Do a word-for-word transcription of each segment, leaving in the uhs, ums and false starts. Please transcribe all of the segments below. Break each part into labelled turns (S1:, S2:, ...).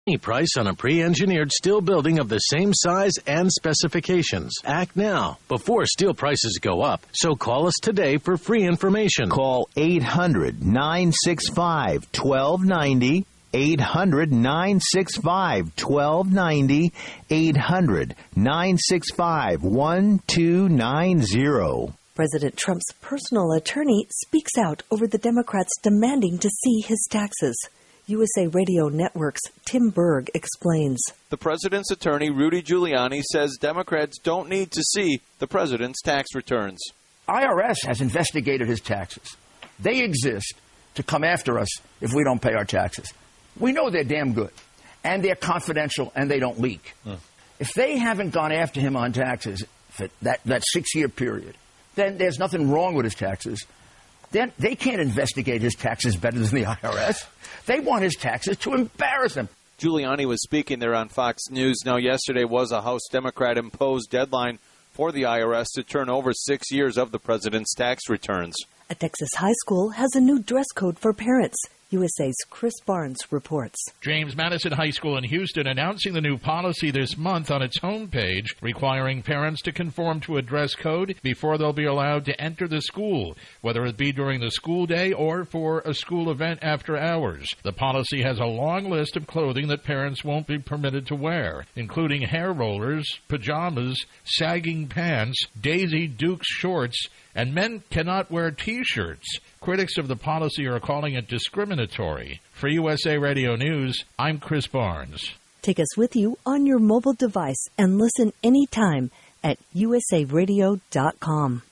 S1: Any price on a pre-engineered steel building of the same size and specifications. Act now, before steel prices go up. So call us today for free information.
S2: Call eight hundred, nine six five, one two nine zero. eight hundred, nine six five, one two nine zero. eight hundred, nine six five, one two nine zero.
S3: President Trump's personal attorney speaks out over the Democrats demanding to see his taxes. U S A Radio Network's Tim Berg explains.
S4: The president's attorney, Rudy Giuliani, says Democrats don't need to see the president's tax returns.
S5: I R S has investigated his taxes. They exist to come after us if we don't pay our taxes. We know they're damn good, and they're confidential, and they don't leak. Huh. If they haven't gone after him on taxes for that, that six-year period, then there's nothing wrong with his taxes. Then they can't investigate his taxes better than the I R S. They want his taxes to embarrass him.
S4: Giuliani was speaking there on Fox News. Now, yesterday was a House Democrat-imposed deadline for the I R S to turn over six years of the president's tax returns.
S3: A Texas high school has a new dress code for parents. U S A's Chris Barnes reports.
S6: James Madison High School in Houston announcing the new policy this month on its homepage, requiring parents to conform to a dress code before they'll be allowed to enter the school, whether it be during the school day or for a school event after hours. The policy has a long list of clothing that parents won't be permitted to wear, including hair rollers, pajamas, sagging pants, Daisy Dukes shorts, and men cannot wear T-shirts. Critics of the policy are calling it discriminatory. For U S A Radio News, I'm Chris Barnes.
S3: Take us with you on your mobile device and listen anytime at U S A radio dot com.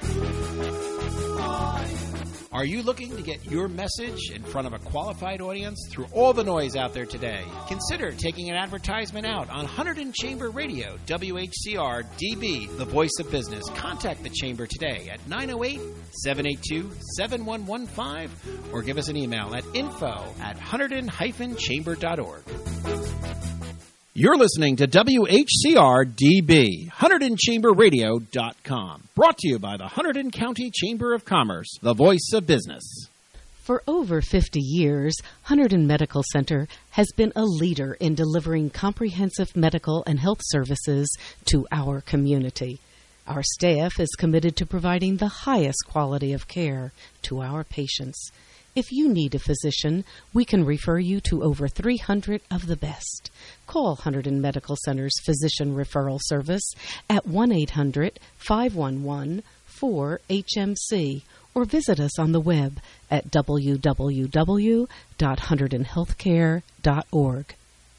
S7: Are you looking to get your message in front of a qualified audience through all the noise out there today? Consider taking an advertisement out on Hunterdon Chamber Radio, W H C R D B, the voice of business. Contact the Chamber today at nine oh eight, seven eight two, seven one one five or give us an email at info at hunterdon dash chamber dot org. You're listening to W H C R D B, Hunterdon Chamber Radio dot com. Brought to you by the Hunterdon County Chamber of Commerce, the voice of business.
S8: For over fifty years, Hunterdon Medical Center has been a leader in delivering comprehensive medical and health services to our community. Our staff is committed to providing the highest quality of care to our patients. If you need a physician, we can refer you to over three hundred of the best. Call Hunterdon Medical Center's Physician Referral Service at one eight hundred, five one one, four H M C or visit us on the web at w w w dot hunterdon healthcare dot org.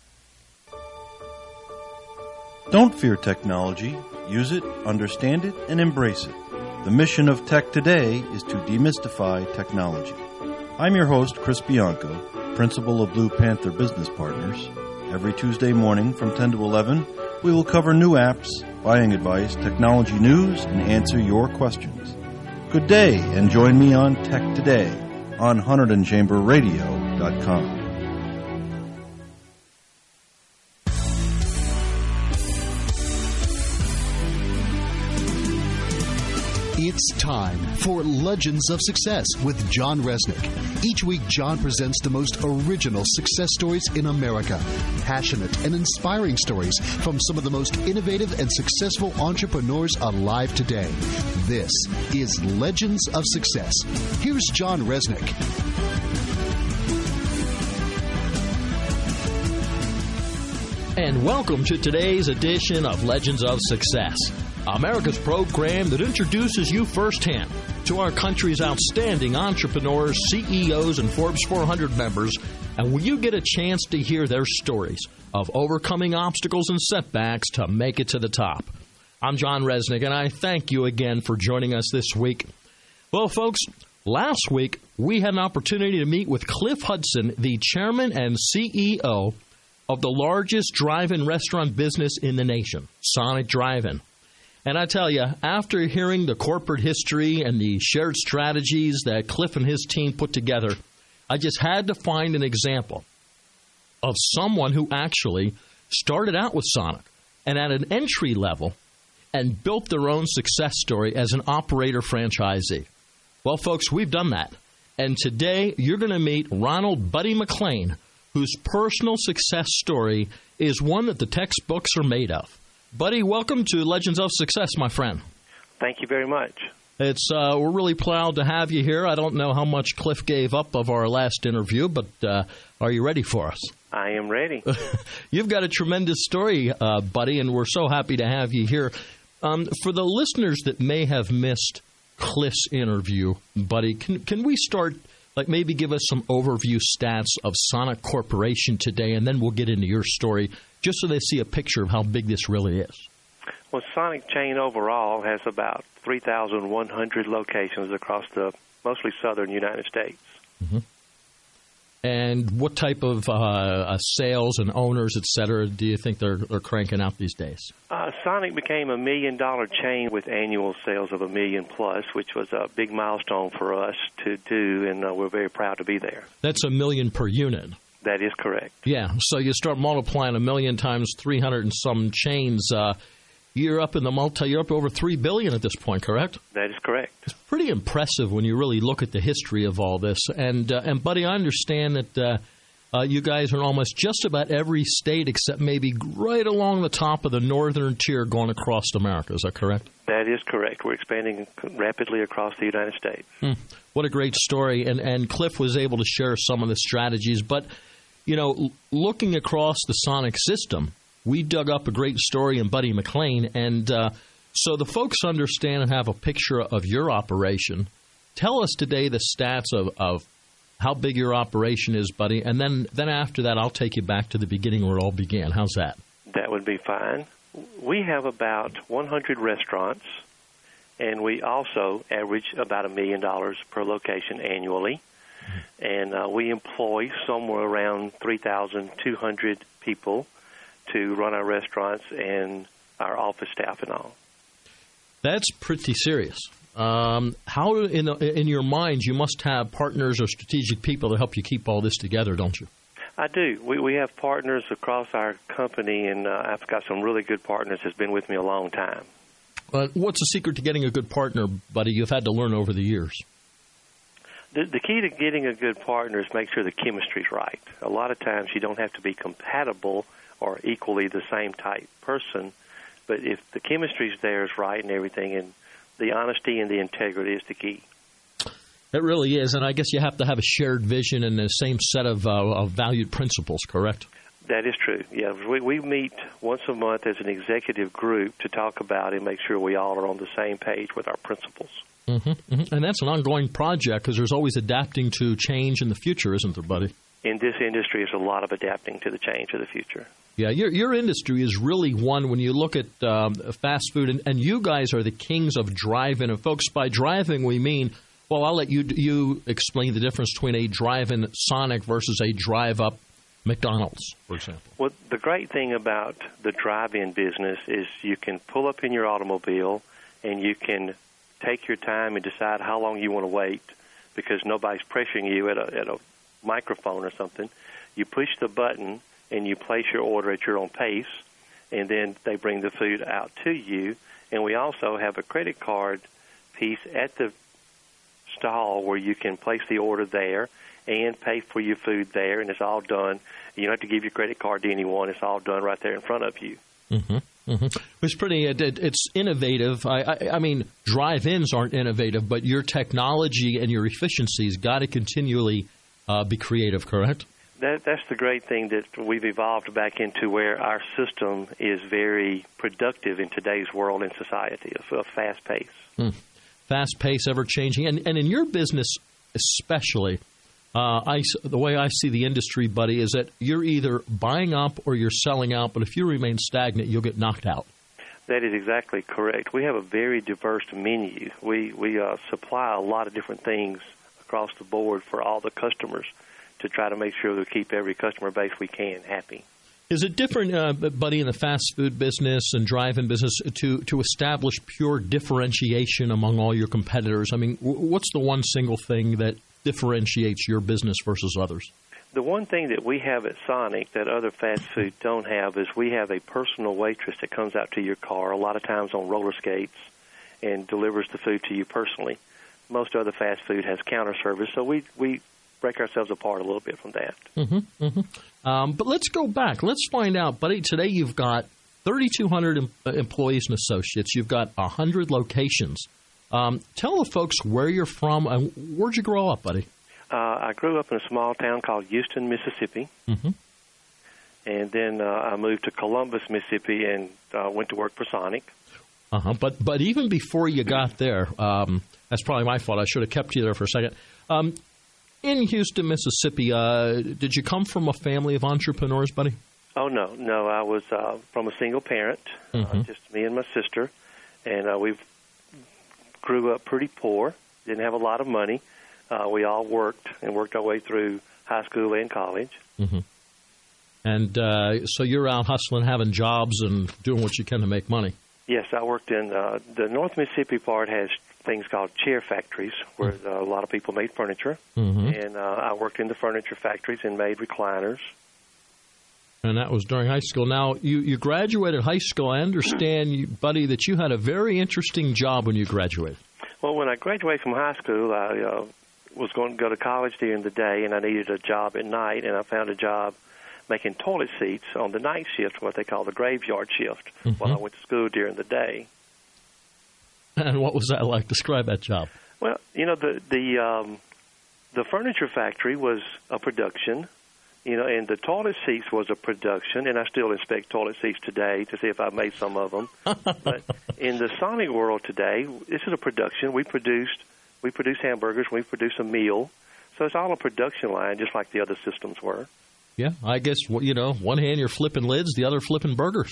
S9: Don't fear technology. Use it, understand it, and embrace it. The mission of Tech Today is to demystify technology. I'm your host, Chris Bianco, principal of Blue Panther Business Partners. Every Tuesday morning from ten to eleven, we will cover new apps, buying advice, technology news, and answer your questions. Good day, and join me on Tech Today on Hunterdon Chamber Radio dot com.
S10: It's time for Legends of Success with John Resnick. Each week, John presents the most original success stories in America. Passionate and inspiring stories from some of the most innovative and successful entrepreneurs alive today. This is Legends of Success. Here's John Resnick.
S11: And welcome to today's edition of Legends of Success, America's program that introduces you firsthand to our country's outstanding entrepreneurs, C E Os, and Forbes four hundred members, and where you get a chance to hear their stories of overcoming obstacles and setbacks to make it to the top. I'm John Resnick, and I thank you again for joining us this week. Well, folks, last week we had an opportunity to meet with Cliff Hudson, the chairman and C E O of the largest drive-in restaurant business in the nation, Sonic Drive-In. And I tell you, after hearing the corporate history and the shared strategies that Cliff and his team put together, I just had to find an example of someone who actually started out with Sonic and at an entry level and built their own success story as an operator franchisee. Well, folks, we've done that. And today you're going to meet Ronald Buddy McLean, whose personal success story is one that the textbooks are made of. Buddy, welcome to Legends of Success, my friend.
S12: Thank you very much.
S11: It's uh, we're really proud to have you here. I don't know how much Cliff gave up of our last interview, but uh, are you ready for us?
S12: I am ready.
S11: You've got a tremendous story, uh, buddy, and we're so happy to have you here. Um, for the listeners that may have missed Cliff's interview, buddy, can can we start, like maybe give us some overview stats of Sonic Corporation today, and then we'll get into your story, just so they see a picture of how big this really is.
S12: Well, Sonic chain overall has about three thousand one hundred locations across the mostly southern United States.
S11: Mm-hmm. And what type of uh, sales and owners, et cetera, do you think they're, they're cranking out these days?
S12: Uh, Sonic became a million-dollar chain with annual sales of a million plus, which was a big milestone for us to do, and uh, we're very proud to be there.
S11: That's a million per unit.
S12: That is correct.
S11: Yeah, so you start multiplying a million times three hundred and some chains. Uh, you're up in the multi. You're up over three billion at this point, correct?
S12: That is correct.
S11: It's pretty impressive when you really look at the history of all this. And uh, and buddy, I understand that uh, uh, you guys are in almost just about every state except maybe right along the top of the northern tier, going across America. Is that correct?
S12: That is correct. We're expanding rapidly across the United States.
S11: Hmm. What a great story! And and Cliff was able to share some of the strategies, but. You know, looking across the Sonic system, we dug up a great story in Buddy McLean, and uh, so the folks understand and have a picture of your operation. Tell us today the stats of, of how big your operation is, Buddy, and then, then after that I'll take you back to the beginning where it all began. How's that?
S12: That would be fine. We have about one hundred restaurants, and we also average about a million dollars per location annually. And uh, we employ somewhere around three thousand two hundred people to run our restaurants and our office staff and all.
S11: That's pretty serious. Um, how, in, the, in your mind, you must have partners or strategic people to help you keep all this together, don't you?
S12: I do. We, we have partners across our company, and uh, I've got some really good partners that's been with me a long time.
S11: Uh, what's the secret to getting a good partner, buddy, you've had to learn over the years?
S12: The, the key to getting a good partner is make sure the chemistry's right. A lot of times you don't have to be compatible or equally the same type person, but if the chemistry's there is right and everything, and the honesty and the integrity is the key.
S11: It really is, and I guess you have to have a shared vision and the same set of, uh, of valued principles, correct?
S12: That is true. Yeah, we, we meet once a month as an executive group to talk about and make sure we all are on the same page with our principles.
S11: Mm-hmm, mm-hmm. And that's an ongoing project because there's always adapting to change in the future, isn't there, buddy?
S12: In this industry, there's a lot of adapting to the change of the future.
S11: Yeah, your your industry is really one when you look at um, fast food, and, and you guys are the kings of drive-in. And folks, by driving, we mean, well, I'll let you you explain the difference between a drive-in Sonic versus a drive-up McDonald's, for example.
S12: Well, the great thing about the drive-in business is you can pull up in your automobile and you can take your time and decide how long you want to wait because nobody's pressuring you at a, at a microphone or something. You push the button and you place your order at your own pace, and then they bring the food out to you. And we also have a credit card piece at the stall where you can place the order there and pay for your food there, and it's all done. You don't have to give your credit card to anyone. It's all done right there in front of you.
S11: Mm-hmm. Mm-hmm. It's pretty. It, it's innovative. I, I, I mean, drive-ins aren't innovative, but your technology and your efficiencies got to continually uh, be creative. Correct?
S12: That, that's the great thing that we've evolved back into, where our system is very productive in today's world and society, a fast pace.
S11: Mm. Fast pace, ever changing, and and in your business especially. Uh, I, the way I see the industry, buddy, is that you're either buying up or you're selling out, but if you remain stagnant, you'll get knocked out.
S12: That is exactly correct. We have a very diverse menu. We, we uh, supply a lot of different things across the board for all the customers to try to make sure we keep every customer base we can happy.
S11: Is it different, uh, buddy, in the fast food business and drive-in business to, to establish pure differentiation among all your competitors? I mean, w- what's the one single thing that differentiates your business versus others?
S12: The one thing that we have at Sonic that other fast food don't have is we have a personal waitress that comes out to your car, a lot of times on roller skates, and delivers the food to you personally. Most other fast food has counter service, so we, we break ourselves apart a little bit from that.
S11: Mm-hmm, mm-hmm. Um, but let's go back. Let's find out, buddy. Today you've got thirty-two hundred em- employees and associates. You've got one hundred locations. Um, tell the folks where you're from and where'd you grow up, buddy?
S12: Uh, I grew up in a small town called Houston, Mississippi.
S11: Mm-hmm.
S12: And then uh, I moved to Columbus, Mississippi, and uh, went to work for Sonic.
S11: Uh-huh. But but even before you got there, um, that's probably my fault. I should have kept you there for a second. Um, in Houston, Mississippi, uh, did you come from a family of entrepreneurs, buddy?
S12: Oh, no. No, I was uh, from a single parent,
S11: Mm-hmm.
S12: uh, just me and my sister. And uh, we grew up pretty poor, didn't have a lot of money. Uh, we all worked and worked our way through high school and college.
S11: Mm-hmm. And uh, so you're out hustling, having jobs, and doing what you can to make money.
S12: Yes, I worked in uh, the North Mississippi part has things called chair factories, where
S11: Mm-hmm.
S12: uh, a lot of people made furniture.
S11: Mm-hmm.
S12: And uh, I worked in the furniture factories and made recliners.
S11: And that was during high school. Now, you, you graduated high school. I understand, you, buddy, that you had a very interesting job when you graduated.
S12: Well, when I graduated from high school, I uh, was going to go to college during the day, and I needed a job at night, and I found a job making toilet seats on the night shift, what they call the graveyard shift,
S11: Mm-hmm.
S12: while I went to school during the day.
S11: And what was that like? Describe that job.
S12: Well, you know, the the um, the furniture factory was a production, you know, and the toilet seats was a production, and I still inspect toilet seats today to see if I made some of them. But in the Sonic world today, this is a production. We produced we produce hamburgers, we produce a meal, so it's all a production line, just like the other systems were.
S11: Yeah, I guess, you know, one hand you're flipping lids, the other flipping burgers.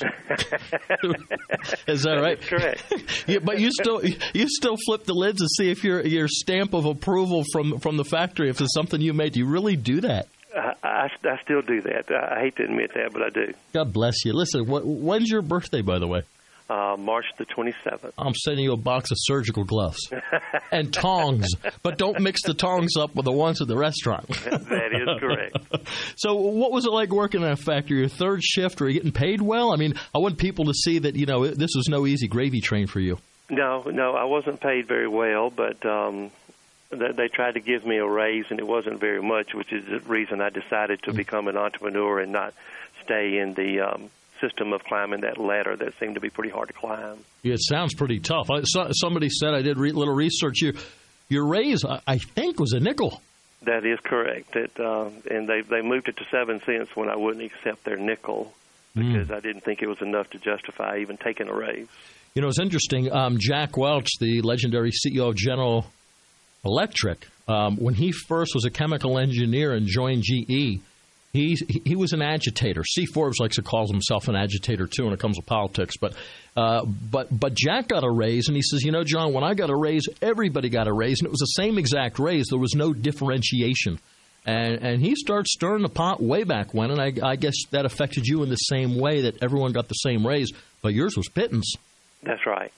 S11: Is that right?
S12: That's correct.
S11: Yeah, but you still you still flip the lids to see if your your stamp of approval from, from the factory, if it's something you made. Do you really do that?
S12: I, I, I still do that. I hate to admit that, but I do.
S11: God bless you. Listen, what, when's your birthday, by the way?
S12: Uh, March the twenty-seventh.
S11: I'm sending you a box of surgical gloves and tongs, but don't mix the tongs up with the ones at the restaurant.
S12: That is correct.
S11: So what was it like working in a factory? Your third shift, were you getting paid well? I mean, I want people to see that, you know, this was no easy gravy train for you.
S12: No, no, I wasn't paid very well, but um, they, they tried to give me a raise, and it wasn't very much, which is the reason I decided to mm-hmm. become an entrepreneur and not stay in the um, system of climbing that ladder that seemed to be pretty hard to climb.
S11: Yeah, it sounds pretty tough. I, so, somebody said, I did a re- little research, your, your raise, I, I think, was a nickel.
S12: That is correct. It, uh, and they they moved it to seven cents when I wouldn't accept their nickel because mm. I didn't think it was enough to justify even taking a raise.
S11: You know, it's interesting. Um, Jack Welch, the legendary C E O of General Electric, um, when he first was a chemical engineer and joined G E, He, he was an agitator. Steve Forbes likes to call himself an agitator, too, when it comes to politics. But, uh, but, but Jack got a raise, and he says, you know, John, when I got a raise, everybody got a raise, and it was the same exact raise. There was no differentiation. And, and he started stirring the pot way back when, and I, I guess that affected you in the same way that everyone got the same raise, but yours was pittance.
S12: That's right.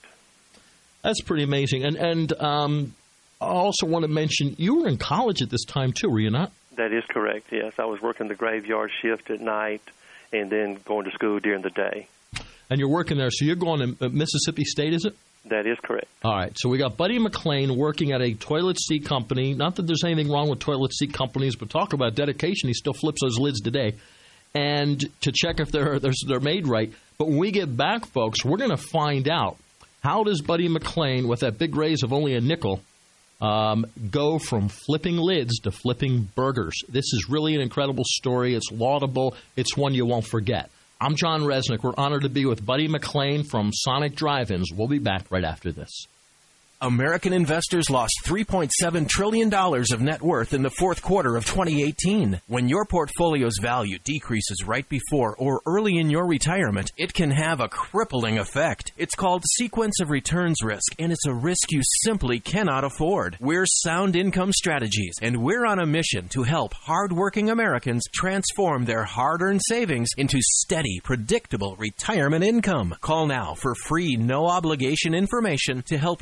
S11: That's pretty amazing. And, and um, I also want to mention, you were in college at this time, too, were you not?
S12: That is correct, yes. I was working the graveyard shift at night and then going to school during the day.
S11: And you're working there, so you're going to Mississippi State, is it?
S12: That is correct.
S11: All right, so we got Buddy McLean working at a toilet seat company. Not that there's anything wrong with toilet seat companies, but talk about dedication. He still flips those lids today. And to check if they're, they're, they're made right. But when we get back, folks, we're going to find out, how does Buddy McLean, with that big raise of only a nickel, Um, go from flipping lids to flipping burgers. This is really an incredible story. It's laudable. It's one you won't forget. I'm John Resnick. We're honored to be with Buddy McLean from Sonic Drive-Ins. We'll be back right after this.
S13: American investors lost three point seven trillion dollars of net worth in the fourth quarter of twenty eighteen. When your portfolio's value decreases right before or early in your retirement, it can have a crippling effect. It's called sequence of returns risk, and it's a risk you simply cannot afford. We're Sound Income Strategies, and we're on a mission to help hardworking Americans transform their hard-earned savings into steady, predictable retirement income. Call now for free, no-obligation information to help you get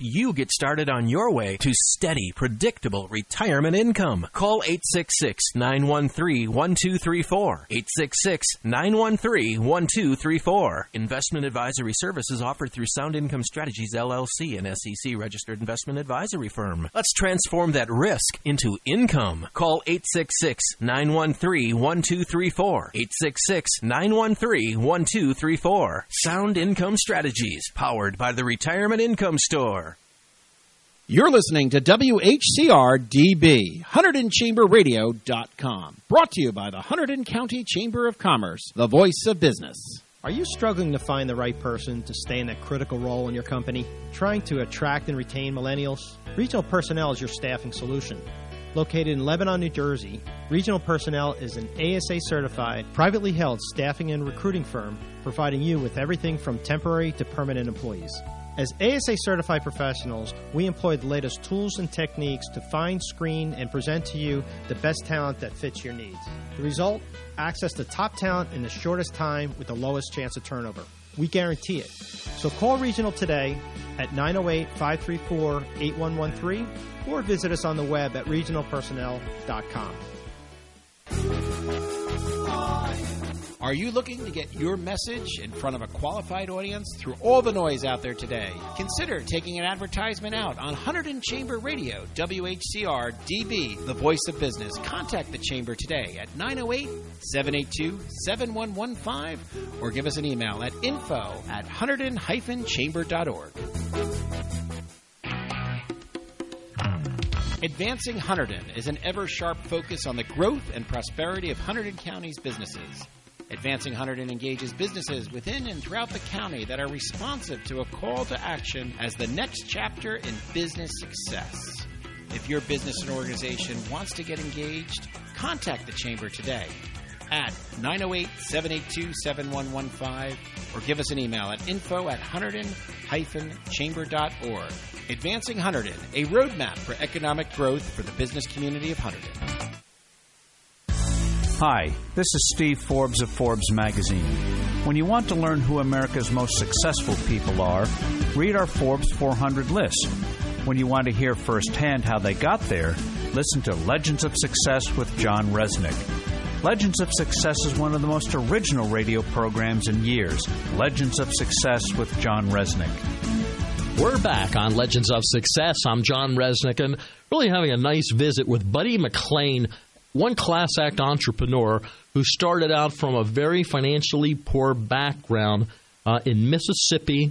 S13: get started on your way to steady, predictable retirement income. Call eight six six, nine one three, one two three four. eight six six, nine one three, one two three four. Investment advisory services offered through Sound Income Strategies, L L C, an S E C-registered investment advisory firm. Let's transform that risk into income. Call eight six six, nine one three, one two three four. eight six six, nine one three, one two three four. Sound Income Strategies, powered by the Retirement Income Store.
S7: You're listening to W H C R D B, Hunterdon Chamber Radio dot com. Brought to you by the Hunterdon County Chamber of Commerce, the voice of business.
S14: Are you struggling to find the right person to stay in that critical role in your company? Trying to attract and retain millennials? Regional Personnel is your staffing solution. Located in Lebanon, New Jersey, Regional Personnel is an A S A-certified, privately held staffing and recruiting firm providing you with everything from temporary to permanent employees. As A S A-certified professionals, we employ the latest tools and techniques to find, screen, and present to you the best talent that fits your needs. The result? Access to top talent in the shortest time with the lowest chance of turnover. We guarantee it. So call Regional today at nine oh eight, five three four, eight one one three or visit us on the web at regional personnel dot com.
S7: Are you looking to get your message in front of a qualified audience through all the noise out there today? Consider taking an advertisement out on Hunterdon Chamber Radio, W H C R D B, the voice of business. Contact the Chamber today at nine oh eight, seven eight two, seven one one five or give us an email at info at hunterdon dash chamber dot org. Advancing Hunterdon is an ever-sharp focus on the growth and prosperity of Hunterdon County's businesses. Advancing Hunterdon engages businesses within and throughout the county that are responsive to a call to action as the next chapter in business success. If your business and organization wants to get engaged, contact the Chamber today at nine oh eight, seven eight two, seven one one five or give us an email at info at hunterdon dash chamber dot org. Advancing Hunterdon, a roadmap for economic growth for the business community of Hunterdon.
S15: Hi, this is Steve Forbes of Forbes Magazine. When you want to learn who America's most successful people are, read our Forbes four hundred list. When you want to hear firsthand how they got there, listen to Legends of Success with John Resnick. Legends of Success is one of the most original radio programs in years. Legends of Success with John Resnick.
S11: We're back on Legends of Success. I'm John Resnick, and really having a nice visit with Buddy McLean, one class act entrepreneur who started out from a very financially poor background uh, in Mississippi,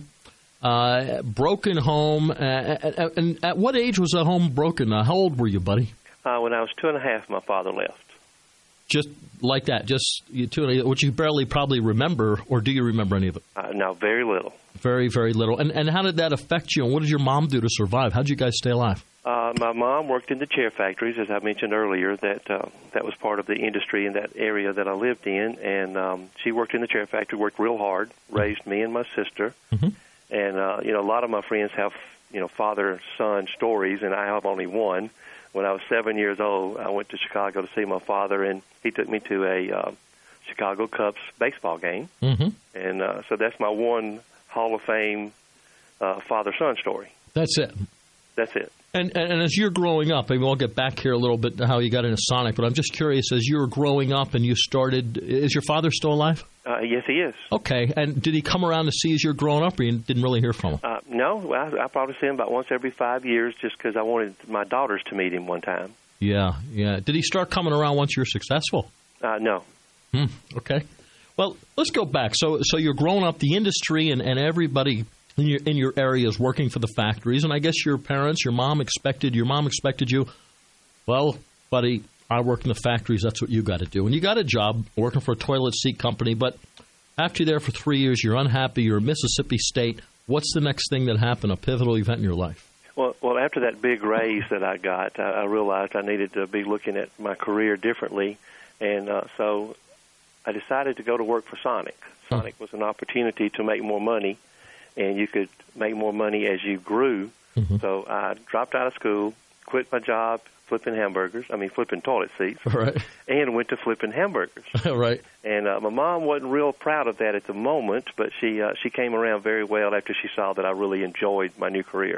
S11: uh, broken home. Uh, and at what age was the home broken? Uh, how old were you, Buddy?
S12: Uh, when I was two and a half, my father left.
S11: Just like that, just you two, which you barely probably remember, or do you remember any of it?
S12: Uh, no, very little.
S11: Very, very little. And and how did that affect you? And what did your mom do to survive? How did you guys stay alive?
S12: Uh, my mom worked in the chair factories, as I mentioned earlier. That uh, that was part of the industry in that area that I lived in, and um, she worked in the chair factory, worked real hard, raised me and my sister. Mm-hmm. And uh, you know, a lot of my friends have you know father-son stories, and I have only one. When I was seven years old, I went to Chicago to see my father, and he took me to a uh, Chicago Cubs baseball game. Mm-hmm. And uh, so that's my one Hall of Fame uh, father-son story.
S11: That's it.
S12: That's it.
S11: And, and and as you're growing up, I mean, we'll get back here a little bit to how you got into Sonic, but I'm just curious, as you were growing up and you started, is your father still alive?
S12: Uh, yes, he is.
S11: Okay. And did he come around to see as you're growing up, or you didn't really hear from him?
S12: Uh, no. I, I probably see him about once every five years just because I wanted my daughters to meet him one time.
S11: Yeah, yeah. Did he start coming around once you were successful?
S12: Uh, no.
S11: Hmm, okay. Well, let's go back. So so you're growing up, the industry and, and everybody in your in your area is working for the factories, and I guess your parents, your mom expected, your mom expected you, well, buddy, I work in the factories, that's what you got to do. And you got a job working for a toilet seat company, but after you're there for three years, you're unhappy, you're in Mississippi State. What's the next thing that happened, a pivotal event in your life?
S12: Well, well, after that big raise that I got, I, I realized I needed to be looking at my career differently, and uh, so I decided to go to work for Sonic. Sonic was an opportunity to make more money, and you could make more money as you grew. Mm-hmm. So I dropped out of school, quit my job flipping hamburgers, I mean flipping toilet seats,
S11: right.
S12: and went to flipping hamburgers.
S11: Right.
S12: And uh, my mom wasn't real proud of that at the moment, but she uh, she came around very well after she saw that I really enjoyed my new career.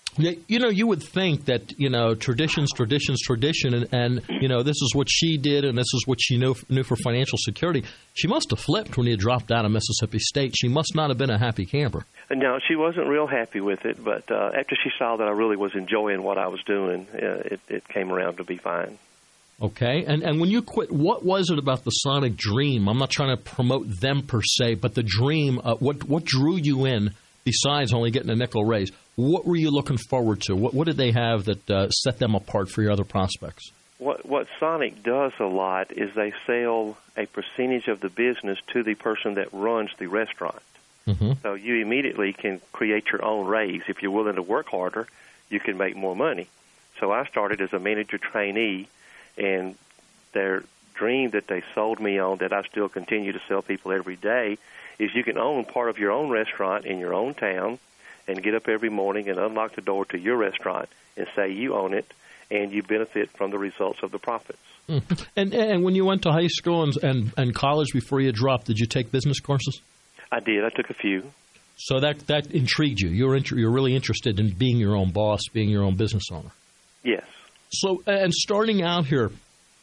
S11: Yeah, you know, you would think that, you know, traditions, traditions, tradition, and, and, you know, this is what she did and this is what she knew, knew for financial security. She must have flipped when you dropped out of Mississippi State. She must not have been a happy camper.
S12: No, she wasn't real happy with it, but uh, after she saw that I really was enjoying what I was doing, uh, it, it came around to be fine.
S11: Okay, and and when you quit, what was it about the Sonic dream? I'm not trying to promote them per se, but the dream, uh, what what drew you in besides only getting a nickel raise? What were you looking forward to? What what did they have that uh, set them apart for your other prospects?
S12: What what Sonic does a lot is they sell a percentage of the business to the person that runs the restaurant. Mm-hmm. So you immediately can create your own raise. If you're willing to work harder, you can make more money. So I started as a manager trainee, and their dream that they sold me on that I still continue to sell people every day is you can own part of your own restaurant in your own town and get up every morning and unlock the door to your restaurant and say you own it, and you benefit from the results of the profits.
S11: Mm. And and when you went to high school and, and, and college before you dropped, did you take business courses?
S12: I did. I took a few.
S11: So that that intrigued you. You're int- you're really interested in being your own boss, being your own business owner.
S12: Yes.
S11: So, and starting out here,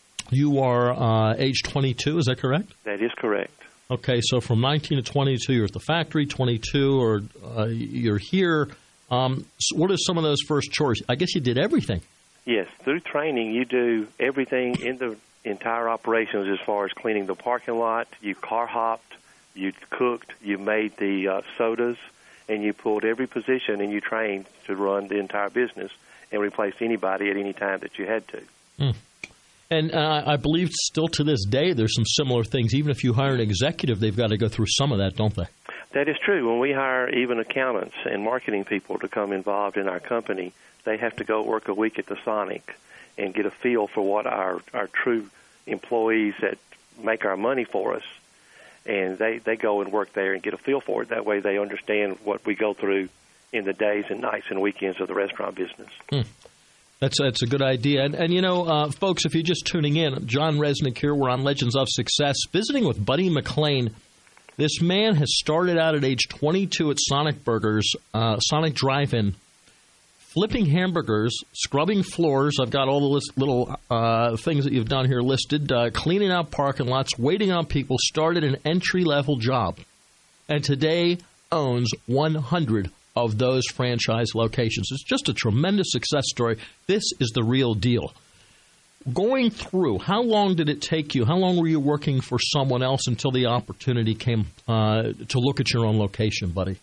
S11: you are uh, age twenty-two, is that correct?
S12: That is correct.
S11: Okay, so from nineteen to twenty-two, you're at the factory, twenty-two, or uh, you're here. Um, so what are some of those first chores? I guess you did everything.
S12: Yes, through training, you do everything in the entire operations as far as cleaning the parking lot. You car hopped, you cooked, you made the uh, sodas, and you pulled every position and you trained to run the entire business and replace anybody at any time that you had to.
S11: Mm. And uh, I believe still to this day there's some similar things. Even if you hire an executive, they've got to go through some of that, don't they?
S12: That is true. When we hire even accountants and marketing people to come involved in our company, they have to go work a week at the Sonic and get a feel for what our, our true employees that make our money for us, and they, they go and work there and get a feel for it. That way they understand what we go through in the days and nights and weekends of the restaurant business.
S11: Hmm. That's that's a good idea. And, and you know, uh, folks, if you're just tuning in, John Resnick here. We're on Legends of Success, visiting with Buddy McLean. This man has started out at age twenty-two at Sonic Burgers, uh, Sonic Drive-In, flipping hamburgers, scrubbing floors. I've got all the list, little uh, things that you've done here listed, uh, cleaning out parking lots, waiting on people, started an entry-level job, and today owns one hundred of those franchise locations. It's just a tremendous success story. This is the real deal. Going through, how long did it take you? How long were you working for someone else until the opportunity came uh, to look at your own location, buddy?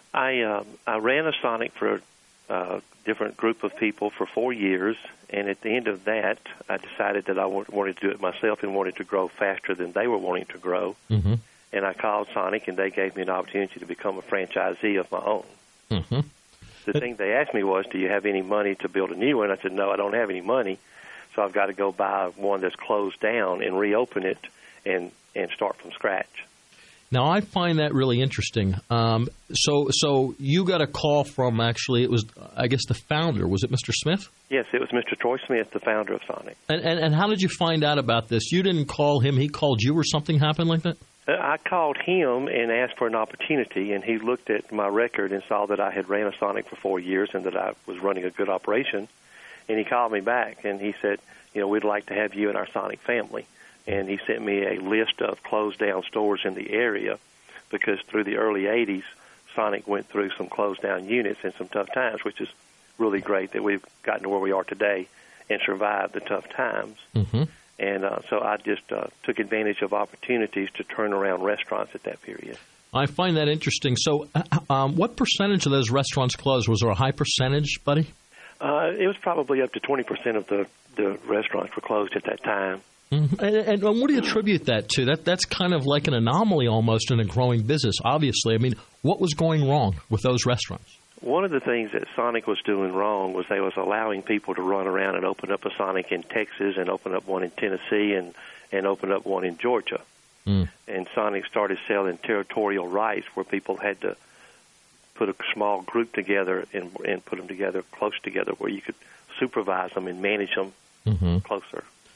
S12: I uh, I ran a Sonic for a uh, different group of people for four years, and at the end of that, I decided that I wanted to do it myself and wanted to grow faster than they were wanting to grow. Mm-hmm. And I called Sonic, and they gave me an opportunity to become a franchisee of my own. Mm-hmm. The thing they asked me was, do you have any money to build a new one? I said, no, I don't have any money, so I've got to go buy one that's closed down and reopen it and, and start from scratch.
S11: Now, I find that really interesting. Um, so so you got a call from, actually, it was, I guess, the founder. Was it Mister Smith?
S12: Yes, it was Mister Troy Smith, the founder of Sonic.
S11: And, and, and how did you find out about this? You didn't call him, he called you, or something happened like that?
S12: I called him and asked for an opportunity, and he looked at my record and saw that I had ran a Sonic for four years and that I was running a good operation. And he called me back, and he said, you know, we'd like to have you in our Sonic family. And he sent me a list of closed-down stores in the area because through the early eighties, Sonic went through some closed-down units and some tough times, which is really great that we've gotten to where we are today and survived the tough times. Mm-hmm. And uh, so I just uh, took advantage of opportunities to turn around restaurants at that period.
S11: I find that interesting. So um, what percentage of those restaurants closed? Was there a high percentage, buddy?
S12: Uh, it was probably up to twenty percent of the, the restaurants were closed at that time.
S11: Mm-hmm. And, and what do you attribute that to? That That's kind of like an anomaly almost in a growing business, obviously. I mean, what was going wrong with those restaurants?
S12: One of the things that Sonic was doing wrong was they was allowing people to run around and open up a Sonic in Texas and open up one in Tennessee and, and open up one in Georgia. Mm. And Sonic started selling territorial rights where people had to put a small group together and, and put them together close together where you could supervise them and manage them mm-hmm. closer.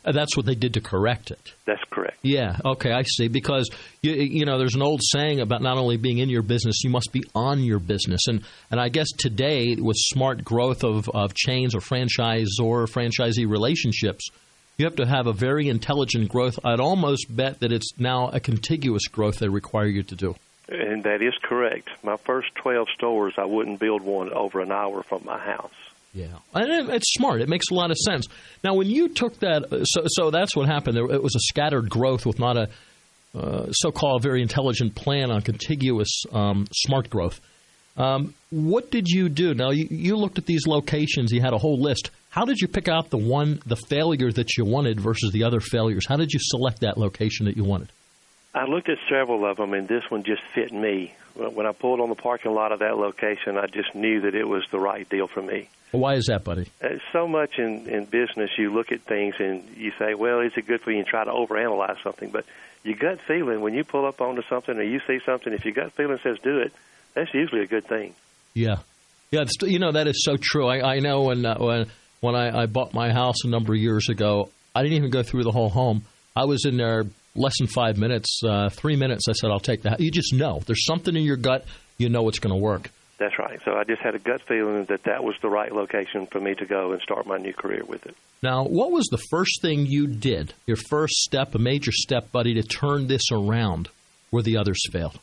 S11: Uh, that's what they did to correct it.
S12: That's correct.
S11: Yeah, okay, I see. Because, you, you know, there's an old saying about not only being in your business, you must be on your business. And and I guess today, with smart growth of, of chains or franchisor franchisee relationships, you have to have a very intelligent growth. I'd almost bet that it's now a contiguous growth they require you to do.
S12: And that is correct. My first twelve stores, I wouldn't build one over an hour from my house.
S11: Yeah, and it's smart. It makes a lot of sense. Now, when you took that, so so that's what happened. It was a scattered growth with not a uh, so-called very intelligent plan on contiguous um, smart growth. Um, what did you do? Now, you, you looked at these locations. You had a whole list. How did you pick out the one, the failure that you wanted versus the other failures? How did you select that location that you wanted?
S12: I looked at several of them, and this one just fit me. When I pulled on the parking lot of that location, I just knew that it was the right deal for me.
S11: Why is that, buddy?
S12: Uh, so much in, in business, you look at things and you say, well, is it good for you? And try to overanalyze something. But your gut feeling, when you pull up onto something or you see something, if your gut feeling says do it, that's usually a good thing.
S11: Yeah. Yeah, it's, you know, that is so true. I, I know when, uh, when, when I, I bought my house a number of years ago, I didn't even go through the whole home. I was in there less than five minutes, uh, three minutes. I said, I'll take that. You just know. There's something in your gut. You know it's going to work.
S12: That's right. So I just had a gut feeling that that was the right location for me to go and start my new career with it.
S11: Now, what was the first thing you did, your first step, a major step, buddy, to turn this around where the others failed?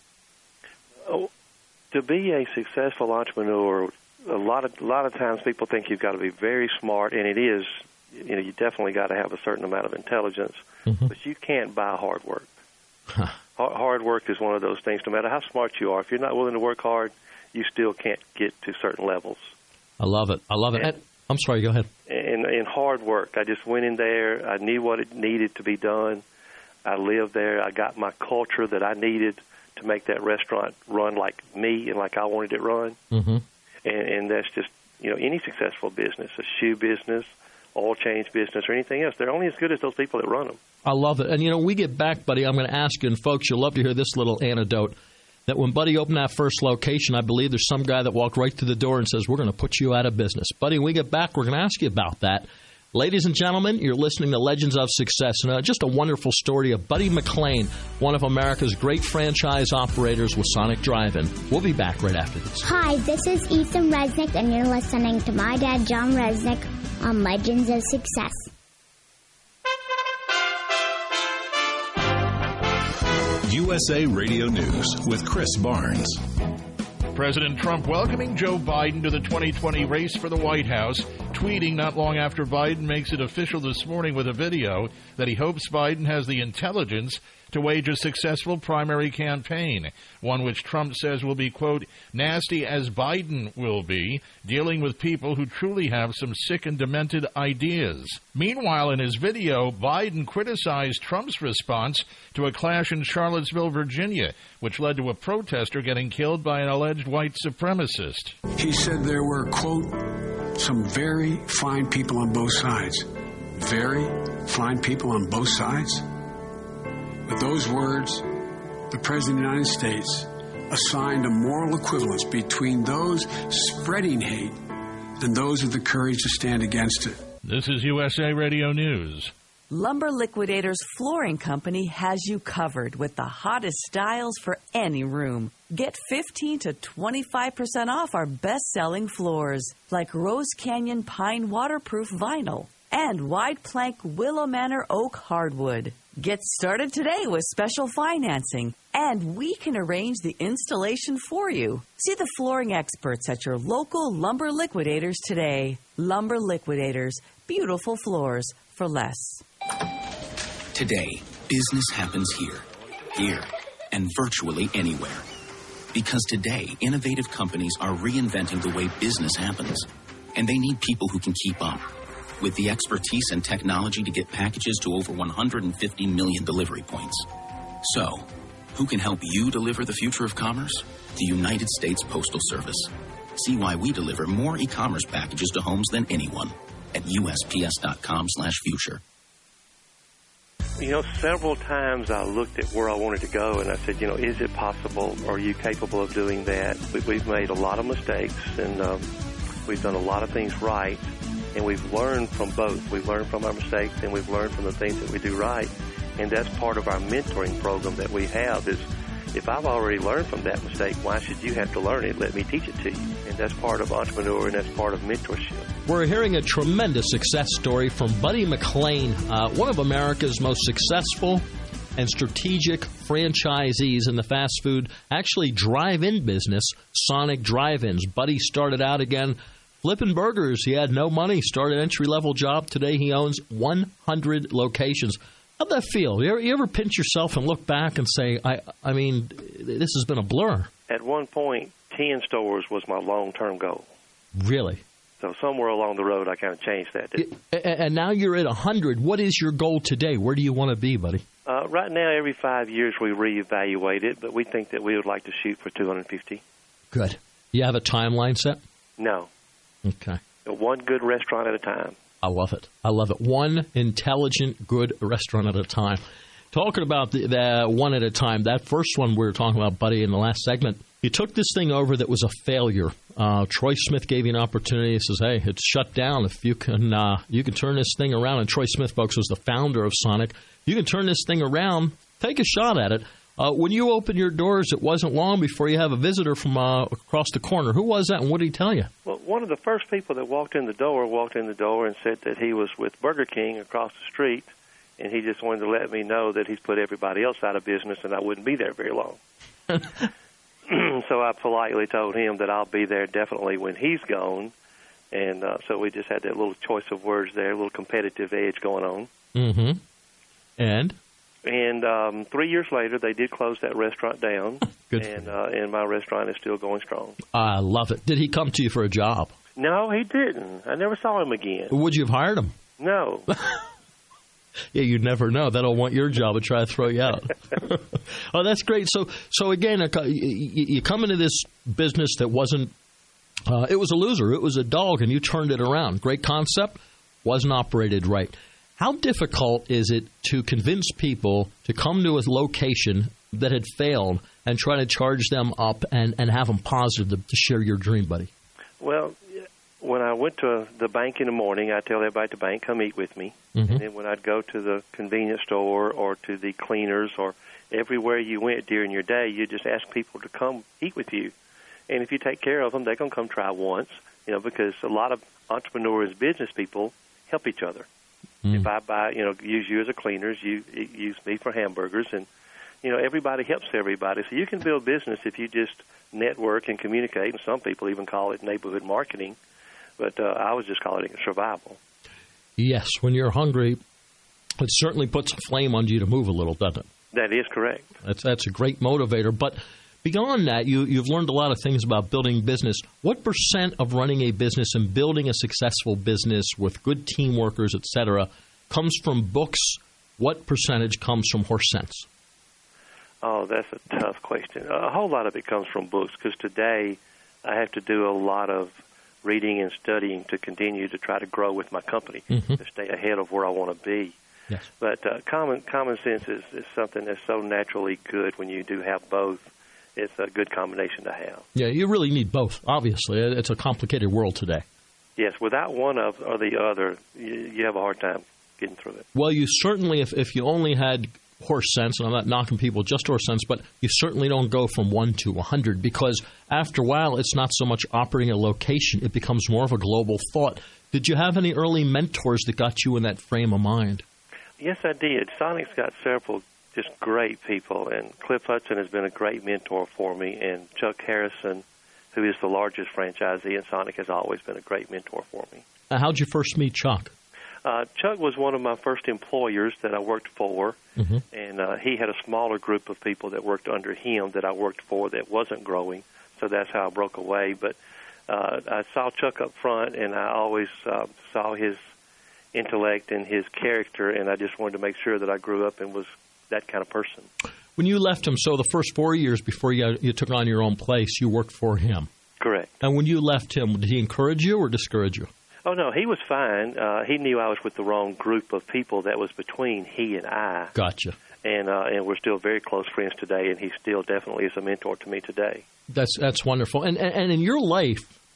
S12: Oh, to be a successful entrepreneur, a lot of a lot of times people think you've got to be very smart, and it is. You know, you definitely got to have a certain amount of intelligence, mm-hmm. but you can't buy hard work. Huh. Hard work is one of those things. No matter how smart you are, if you're not willing to work hard, you still can't get to certain levels.
S11: I love it. I love it. And, I'm sorry, go ahead.
S12: And, and hard work. I just went in there. I knew what it needed to be done. I lived there. I got my culture that I needed to make that restaurant run like me and like I wanted it run. Mm-hmm. And, and that's just, you know, any successful business, a shoe business, oil change business, or anything else. They're only as good as those people that run them.
S11: I love it. And, you know, we get back, buddy, I'm going to ask you, and folks, you'll love to hear this little anecdote, that when Buddy opened that first location, I believe there's some guy that walked right through the door and says, we're going to put you out of business. Buddy, when we get back, we're going to ask you about that. Ladies and gentlemen, you're listening to Legends of Success, and uh, just a wonderful story of Buddy McLean, one of America's great franchise operators with Sonic Drive-In. We'll be back right after this.
S16: Hi, this is Ethan Resnick, and you're listening to my dad, John Resnick, on Legends of Success.
S17: U S A Radio News with Chris Barnes.
S6: President Trump welcoming Joe Biden to the twenty twenty race for the White House, tweeting not long after Biden makes it official this morning with a video that he hopes Biden has the intelligence to wage a successful primary campaign, one which Trump says will be, quote, nasty as Biden will be, dealing with people who truly have some sick and demented ideas. Meanwhile, in his video, Biden criticized Trump's response to a clash in Charlottesville, Virginia, which led to a protester getting killed by an alleged white supremacist.
S18: He said there were, quote, some very fine people on both sides. Very fine people on both sides? With those words, the President of the United States assigned a moral equivalence between those spreading hate and those with the courage to stand against it.
S6: This is U S A Radio News.
S19: Lumber Liquidators Flooring Company has you covered with the hottest styles for any room. Get fifteen to twenty-five percent off our best-selling floors, like Rose Canyon Pine Waterproof Vinyl and Wide Plank Willow Manor Oak Hardwood. Get started today with special financing, and we can arrange the installation for you. See the flooring experts at your local Lumber Liquidators today. Lumber Liquidators, beautiful floors for less.
S20: Today, business happens here, here, and virtually anywhere. Because today, innovative companies are reinventing the way business happens, and they need people who can keep up. With the expertise and technology to get packages to over one hundred fifty million delivery points. So, who can help you deliver the future of commerce? The United States Postal Service. See why we deliver more e-commerce packages to homes than anyone at U S P S dot com slash future.
S12: You know, several times I looked at where I wanted to go and I said, you know, is it possible? Are you capable of doing that? We've made a lot of mistakes and um, we've done a lot of things right. and we've learned from both. We've learned from our mistakes, and we've learned from the things that we do right. And that's part of our mentoring program that we have is, if I've already learned from that mistake, why should you have to learn it? Let me teach it to you. And that's part of entrepreneur, and that's part of mentorship.
S11: We're hearing a tremendous success story from Buddy McLean, uh, one of America's most successful and strategic franchisees in the fast food, actually drive-in business, Sonic Drive-Ins. Buddy started out again flipping burgers. He had no money, started an entry-level job. Today he owns one hundred locations. How'd that feel? You ever, you ever pinch yourself and look back and say, I, I mean, this has been a blur?
S12: At one point, ten stores was my long-term goal.
S11: Really?
S12: So somewhere along the road, I kind of changed that. Didn't I?
S11: And now you're at one hundred. What is your goal today? Where do you want to be, buddy?
S12: Uh, right now, every five years we reevaluate it, but we think that we would like to shoot for two hundred fifty.
S11: Good. You have a timeline set?
S12: No.
S11: Okay.
S12: One good restaurant at a time.
S11: I love it. I love it. One intelligent, good restaurant at a time. Talking about the, the one at a time, that first one we were talking about, Buddy, in the last segment, you took this thing over that was a failure. Uh, Troy Smith gave you an opportunity. He says, hey, it's shut down. If you can uh, you can turn this thing around, and Troy Smith, folks, was the founder of Sonic. You can turn this thing around. Take a shot at it. Uh, when you open your doors, it wasn't long before you have a visitor from uh, across the corner. Who was that, and what did he tell you?
S12: Well, one of the first people that walked in the door walked in the door and said that he was with Burger King across the street, and he just wanted to let me know that he's put everybody else out of business and I wouldn't be there very long. So I politely told him that I'll be there definitely when he's gone, and uh, so we just had that little choice of words there, a little competitive edge going on.
S11: Mm-hmm. And?
S12: And um, three years later, they did close that restaurant down,
S11: Good
S12: and uh, and my restaurant is still going strong.
S11: I love it. Did he come to you for a job?
S12: No, he didn't. I never saw him again.
S11: Would you have hired him?
S12: No.
S11: Yeah, you never know. That'll want your job and try to throw you out. Oh, that's great. So, so again, you come into this business that wasn't, uh, it was a loser. It was a dog, and you turned it around. Great concept, wasn't operated right. How difficult is it to convince people to come to a location that had failed and try to charge them up and, and have them positive to, to share your dream, buddy?
S12: Well, when I went to the bank in the morning, I'd tell everybody at the bank, come eat with me.
S11: Mm-hmm.
S12: And then when I'd go to the convenience store or to the cleaners or everywhere you went during your day, you just ask people to come eat with you. And if you take care of them, they're going to come try once, you know, because a lot of entrepreneurs, business people, help each other. Mm-hmm. If I buy, you know, use you as a cleaners, you use me for hamburgers, and, you know, everybody helps everybody. So you can build business if you just network and communicate, and some people even call it neighborhood marketing. But uh, I was just calling it survival.
S11: Yes, when you're hungry, it certainly puts a flame under you to move a little, doesn't it?
S12: That is correct.
S11: That's that's a great motivator. But beyond that, you, you've learned a lot of things about building business. What percent of running a business and building a successful business with good team workers, et cetera, comes from books? What percentage comes from horse sense?
S12: Oh, that's a tough question. A whole lot of it comes from books, because today I have to do a lot of reading and studying to continue to try to grow with my company, mm-hmm. to stay ahead of where I want to be.
S11: Yes.
S12: But uh, common common sense is, is something that's so naturally good when you do have both. It's a good combination to have.
S11: Yeah, you really need both, obviously. It's a complicated world today.
S12: Yes, without one of or the other, you, you have a hard time getting through it.
S11: Well, you certainly, if, if you only had horse sense, and I'm not knocking people just horse sense, but you certainly don't go from one to one hundred, because after a while, it's not so much operating a location. It becomes more of a global thought. Did you have any early mentors that got you in that frame of mind?
S12: Yes, I did. Sonic's got several just great people, and Cliff Hudson has been a great mentor for me, and Chuck Harrison, who is the largest franchisee in Sonic, has always been a great mentor for me.
S11: Uh, how'd you first meet Chuck?
S12: Uh, Chuck was one of my first employers that I worked for, mm-hmm. and uh, he had a smaller group of people that worked under him that I worked for that wasn't growing, so that's how I broke away. But uh, I saw Chuck up front, and I always uh, saw his intellect and his character, and I just wanted to make sure that I grew up and was that kind of person.
S11: When you left him, so the first four years before you, you took on your own place, you worked for him.
S12: Correct.
S11: And when you left him, did he encourage you or discourage you?
S12: Oh, no, he was fine. Uh, he knew I was with the wrong group of people that was between he and I.
S11: Gotcha.
S12: And uh, and we're still very close friends today, and he still definitely is a mentor to me today.
S11: That's that's wonderful. And, and, and in your life,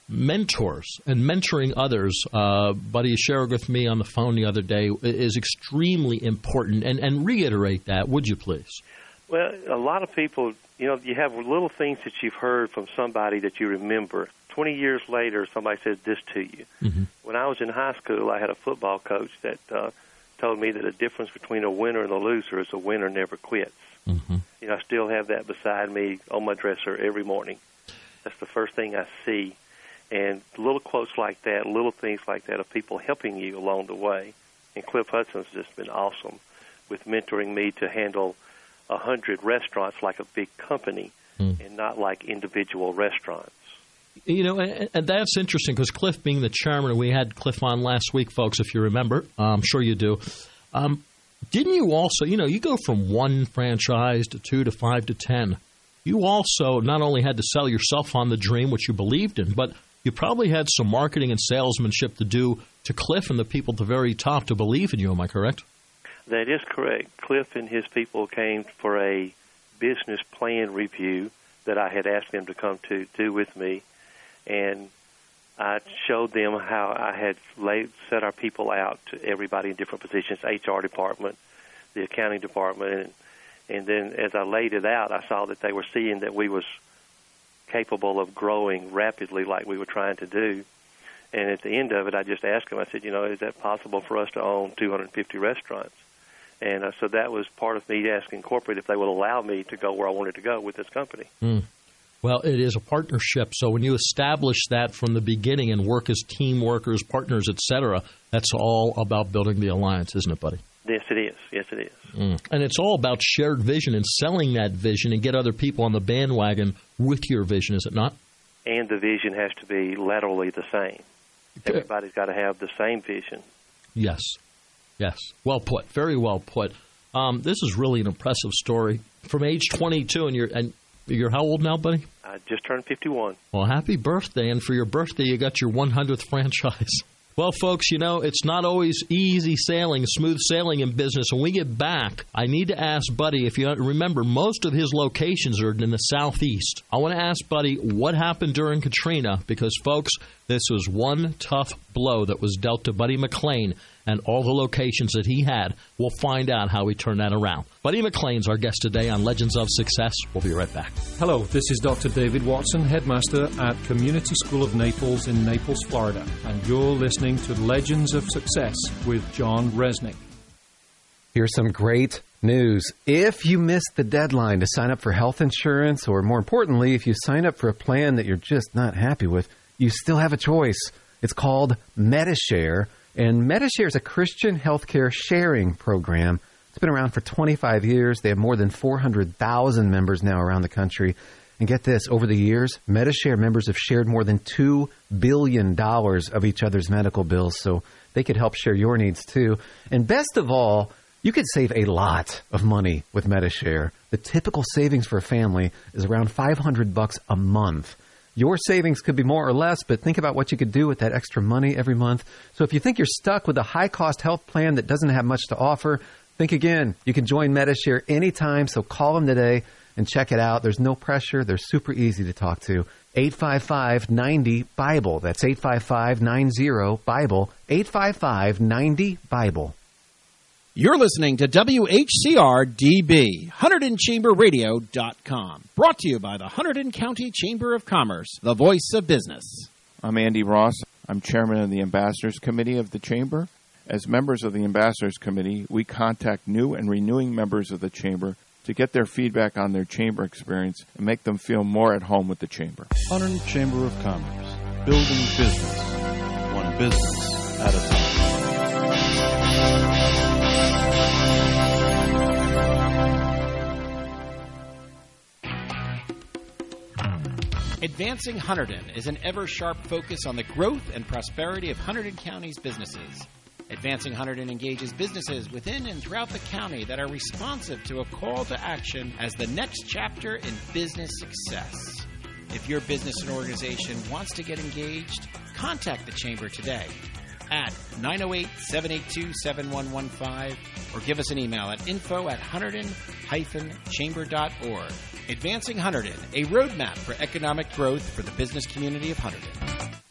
S11: mentors and mentoring others, uh, Buddy shared with me on the phone the other day, is extremely important. And, and reiterate that, would you please?
S12: Well, a lot of people, you know, you have little things that you've heard from somebody that you remember. Twenty years later, somebody said this to you. Mm-hmm. When I was in high school, I had a football coach that uh, told me that the difference between a winner and a loser is a winner never quits. Mm-hmm. You know, I still have that beside me on my dresser every morning. That's the first thing I see. And little quotes like that, little things like that of people helping you along the way. And Cliff Hudson's just been awesome with mentoring me to handle a hundred restaurants like a big company mm. and not like individual restaurants.
S11: You know, and, and that's interesting because Cliff being the chairman, we had Cliff on last week, folks, if you remember. Uh, I'm sure you do. Um, didn't you also, you know, you go from one franchise to two to five to ten. You also not only had to sell yourself on the dream, which you believed in, but you probably had some marketing and salesmanship to do to Cliff and the people at the very top to believe in you. Am I correct?
S12: That is correct. Cliff and his people came for a business plan review that I had asked them to come to do with me, and I showed them how I had laid, set our people out to everybody in different positions, H R department, the accounting department, and, and then as I laid it out, I saw that they were seeing that we was capable of growing rapidly like we were trying to do. And at the end of it, I just asked them, I said, you know, is that possible for us to own two hundred fifty restaurants? And uh, so that was part of me asking corporate if they would allow me to go where I wanted to go with this company.
S11: Mm. Well, it is a partnership. So when you establish that from the beginning and work as team workers, partners, et cetera, that's all about building the alliance, isn't it, buddy?
S12: Yes, it is. Yes, it is.
S11: Mm. And it's all about shared vision and selling that vision and get other people on the bandwagon with your vision, is it not?
S12: And the vision has to be laterally the same. Everybody's got to have the same vision.
S11: Yes. Yes. Well put. Very well put. Um, this is really an impressive story. From age twenty-two, and you're and you're how old now, buddy?
S12: I just turned fifty-one.
S11: Well, happy birthday. And for your birthday, you got your one hundredth franchise. Well, folks, you know, it's not always easy sailing, smooth sailing in business. When we get back, I need to ask Buddy, if you remember, most of his locations are in the southeast. I want to ask Buddy what happened during Katrina because, folks, this was one tough blow that was dealt to Buddy McLean and all the locations that he had. We'll find out how he turned that around. Buddy McLean's our guest today on Legends of Success. We'll be right back.
S21: Hello, this is Doctor David Watson, headmaster at Community School of Naples in Naples, Florida, and you're listening to Legends of Success with John Resnick.
S22: Here's some great news. If you missed the deadline to sign up for health insurance, or more importantly, if you sign up for a plan that you're just not happy with, you still have a choice. It's called Medi-Share. And Medi-Share is a Christian healthcare sharing program. It's been around for twenty-five years. They have more than four hundred thousand members now around the country. And get this, over the years, Medi-Share members have shared more than two billion dollars of each other's medical bills, so they could help share your needs too. And best of all, you could save a lot of money with Medi-Share. The typical savings for a family is around five hundred bucks a month. Your savings could be more or less, but think about what you could do with that extra money every month. So if you think you're stuck with a high-cost health plan that doesn't have much to offer, think again. You can join Medi-Share anytime, so call them today and check it out. There's no pressure. They're super easy to talk to. eight five five, nine zero, BIBLE. That's eight five five, nine zero, BIBLE. eight five five, nine zero, BIBLE.
S7: You're listening to W H C R D B, Hunterdon Chamber Radio dot com. Brought to you by the Hunterdon County Chamber of Commerce, the voice of business.
S23: I'm Andy Ross. I'm chairman of the Ambassadors Committee of the Chamber. As members of the Ambassadors Committee, we contact new and renewing members of the Chamber to get their feedback on their Chamber experience and make them feel more at home with the Chamber.
S9: Hunterdon Chamber of Commerce, building business, one business at a time.
S7: Advancing Hunterdon is an ever-sharp focus on the growth and prosperity of Hunterdon County's businesses. Advancing Hunterdon engages businesses within and throughout the county that are responsive to a call to action as the next chapter in business success. If your business and organization wants to get engaged, contact the Chamber today at nine oh eight, seven eight two, seven one one five or give us an email at info at hunterdon chamber dot org. Advancing Hunterdon, a roadmap for economic growth for the business community of Hunterdon.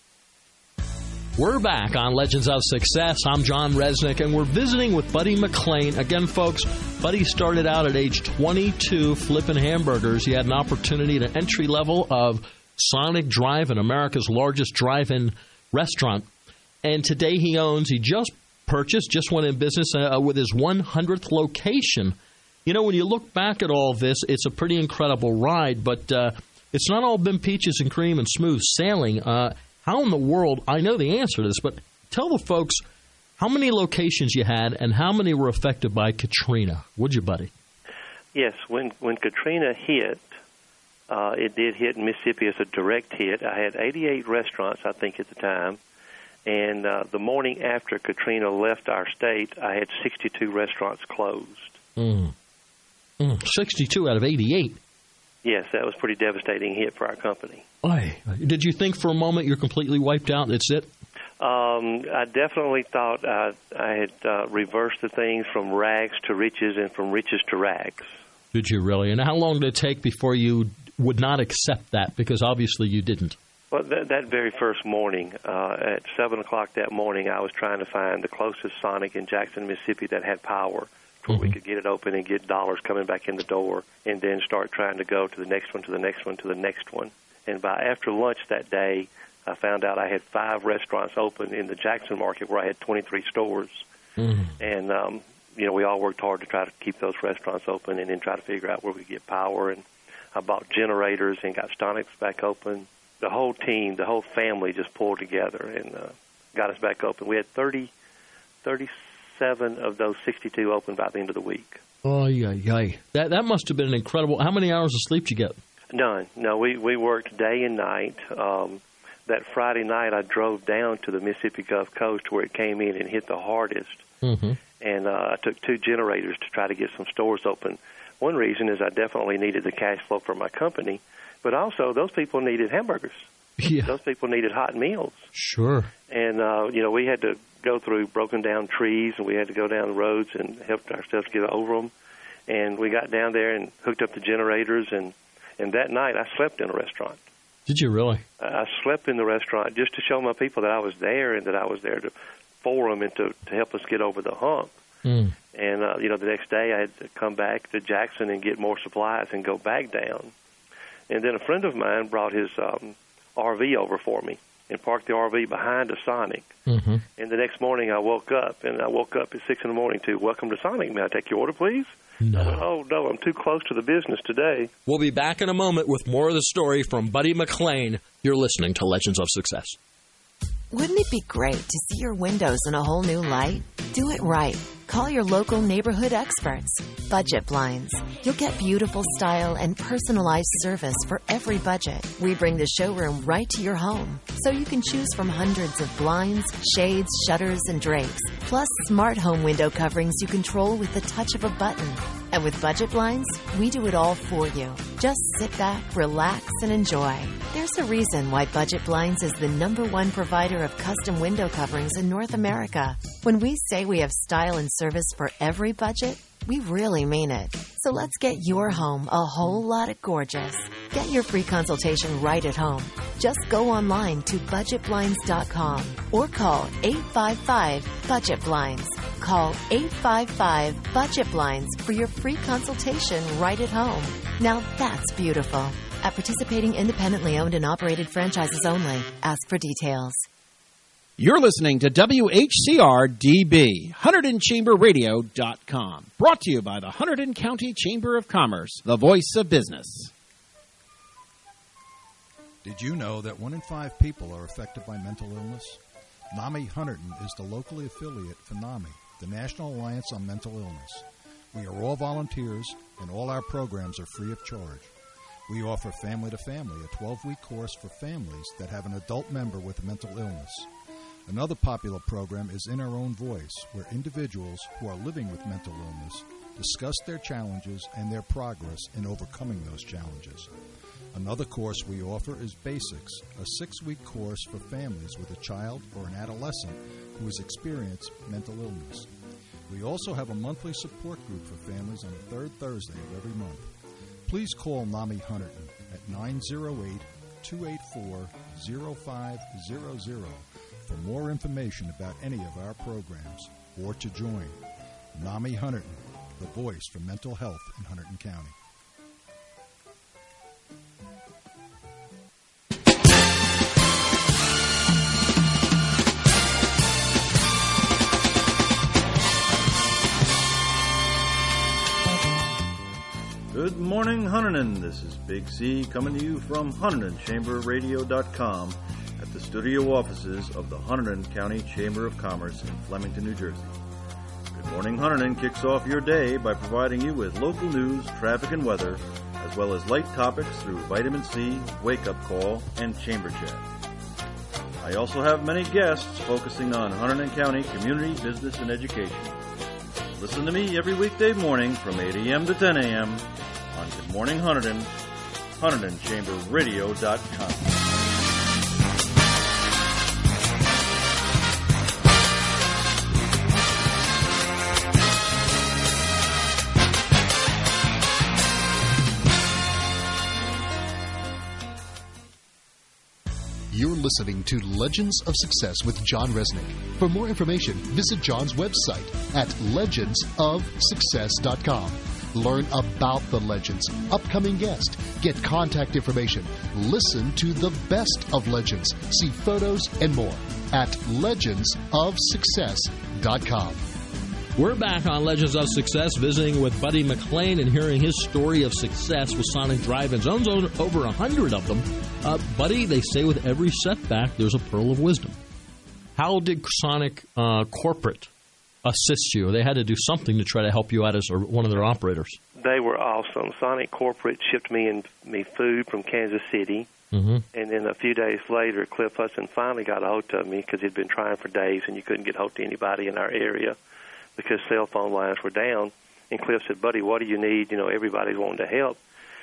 S11: We're back on Legends of Success. I'm John Resnick, and we're visiting with Buddy McLean. Again, folks, Buddy started out at age twenty-two flipping hamburgers. He had an opportunity at an entry level of Sonic Drive-In, America's largest drive-in restaurant. And today he owns, he just purchased, just went in business uh, with his one hundredth location. You know, when you look back at all this, it's a pretty incredible ride, but uh, it's not all been peaches and cream and smooth sailing. Uh, how in the world, I know the answer to this, but tell the folks how many locations you had and how many were affected by Katrina, would you, Buddy?
S12: Yes, when when Katrina hit, uh, it did hit in Mississippi as a direct hit. I had eighty-eight restaurants, I think, at the time. And uh, the morning after Katrina left our state, I had sixty-two restaurants closed.
S11: Mm. Mm. sixty-two out of eighty-eight.
S12: Yes, that was a pretty devastating hit for our company.
S11: Oy. Did you think for a moment you're completely wiped out? That's it?
S12: Um, I definitely thought uh, I had uh, reversed the things from rags to riches and from riches to rags.
S11: Did you really? And how long did it take before you would not accept that? Because obviously you didn't.
S12: Well, that, that very first morning, uh, at seven o'clock that morning, I was trying to find the closest Sonic in Jackson, Mississippi that had power where mm-hmm. we could get it open and get dollars coming back in the door, and then start trying to go to the next one, to the next one, to the next one. And by after lunch that day, I found out I had five restaurants open in the Jackson market where I had twenty-three stores. Mm-hmm. And, um, you know, we all worked hard to try to keep those restaurants open and then try to figure out where we could get power. And I bought generators and got Sonics back open. The whole team, the whole family just pulled together and uh, got us back open. We had thirty, thirty-seven of those sixty-two open by the end of the week.
S11: Oh, yeah, yeah. That, that must have been an incredible. How many hours of sleep did you get?
S12: None. No, we, we worked day and night. Um, that Friday night, I drove down to the Mississippi Gulf Coast where it came in and hit the hardest. Mm-hmm. And uh, I took two generators to try to get some stores open. One reason is I definitely needed the cash flow for my company, but also those people needed hamburgers.
S11: Yeah.
S12: Those people needed hot meals.
S11: Sure.
S12: And, uh, you know, we had to go through broken down trees, and we had to go down the roads and help ourselves get over them. And we got down there and hooked up the generators, and, and that night I slept in a restaurant.
S11: Did you really?
S12: I slept in the restaurant just to show my people that I was there and that I was there to for them and to, to help us get over the hump. Mm. And, uh, you know, the next day I had to come back to Jackson and get more supplies and go back down. And then a friend of mine brought his um, R V over for me and parked the R V behind a Sonic. Mm-hmm. And the next morning I woke up, and I woke up at six in the morning to, "Welcome to Sonic. May I take your order, please?"
S11: No.
S12: I went, "Oh, no, I'm too close to the business today."
S11: We'll be back in a moment with more of the story from Buddy McLean. You're listening to Legends of Success.
S1: Wouldn't it be great to see your windows in a whole new light? Do it right. Call your local neighborhood experts. Budget Blinds. You'll get beautiful style and personalized service for every budget. We bring the showroom right to your home, so you can choose from hundreds of blinds, shades, shutters, and drapes, plus smart home window coverings you control with the touch of a button. And with Budget Blinds, we do it all for you. Just sit back, relax, and enjoy. There's a reason why Budget Blinds is the number one provider of custom window coverings in North America. When we say we have style and service for every budget, we really mean it. So let's get your home a whole lot of gorgeous. Get your free consultation right at home. Just go online to budget blinds dot com or call eight five five budget blinds. Call eight five five budget blinds for your free consultation right at home. Now that's beautiful. At participating independently owned and operated franchises only. Ask for details.
S7: You're listening to W H C R D B, Hunterdon Chamber Radio dot com. Brought to you by the Hunterdon County Chamber of Commerce, the voice of business.
S2: Did you know that one in five people are affected by mental illness? NAMI Hunterdon is the locally affiliate for NAMI, the National Alliance on Mental Illness. We are all volunteers, and all our programs are free of charge. We offer Family to Family, a twelve-week course for families that have an adult member with a mental illness. Another popular program is In Our Own Voice, where individuals who are living with mental illness discuss their challenges and their progress in overcoming those challenges. Another course we offer is Basics, a six-week course for families with a child or an adolescent who has experienced mental illness. We also have a monthly support group for families on the third Thursday of every month. Please call NAMI Hunterdon at nine oh eight, two eight four, oh five hundred for more information about any of our programs or to join. NAMI Hunterdon, the voice for mental health in Hunterdon County.
S9: Good morning, Hunterdon. This is Big C coming to you from Hunterdon Chamber Radio dot com at the studio offices of the Hunterdon County Chamber of Commerce in Flemington, New Jersey. Good Morning Hunterdon kicks off your day by providing you with local news, traffic, and weather, as well as light topics through Vitamin C, Wake Up Call, and Chamber Chat. I also have many guests focusing on Hunterdon County community, business, and education. Listen to me every weekday morning from eight a.m. to ten a.m. on Good Morning Hunterdon, Hunterdon Chamber Radio dot com.
S10: You're listening to Legends of Success with John Resnick. For more information, visit John's website at legends of success dot com. Learn about the legends, upcoming guests, get contact information, listen to the best of legends, see photos, and more at legends of success dot com.
S11: We're back on Legends of Success, visiting with Buddy McLean and hearing his story of success with Sonic Drive-Ins. Owns over a hundred of them. Uh, Buddy, they say with every setback, there's a pearl of wisdom. How did Sonic uh, Corporate assist you? They had to do something to try to help you out as one of their operators.
S12: They were awesome. Sonic Corporate shipped me in me food from Kansas City.
S11: Mm-hmm.
S12: And then a few days later, Cliff Hudson finally got a hold of me because he'd been trying for days and you couldn't get hold to anybody in our area because cell phone lines were down. And Cliff said, Buddy, what do you need? You know, everybody's wanting to help.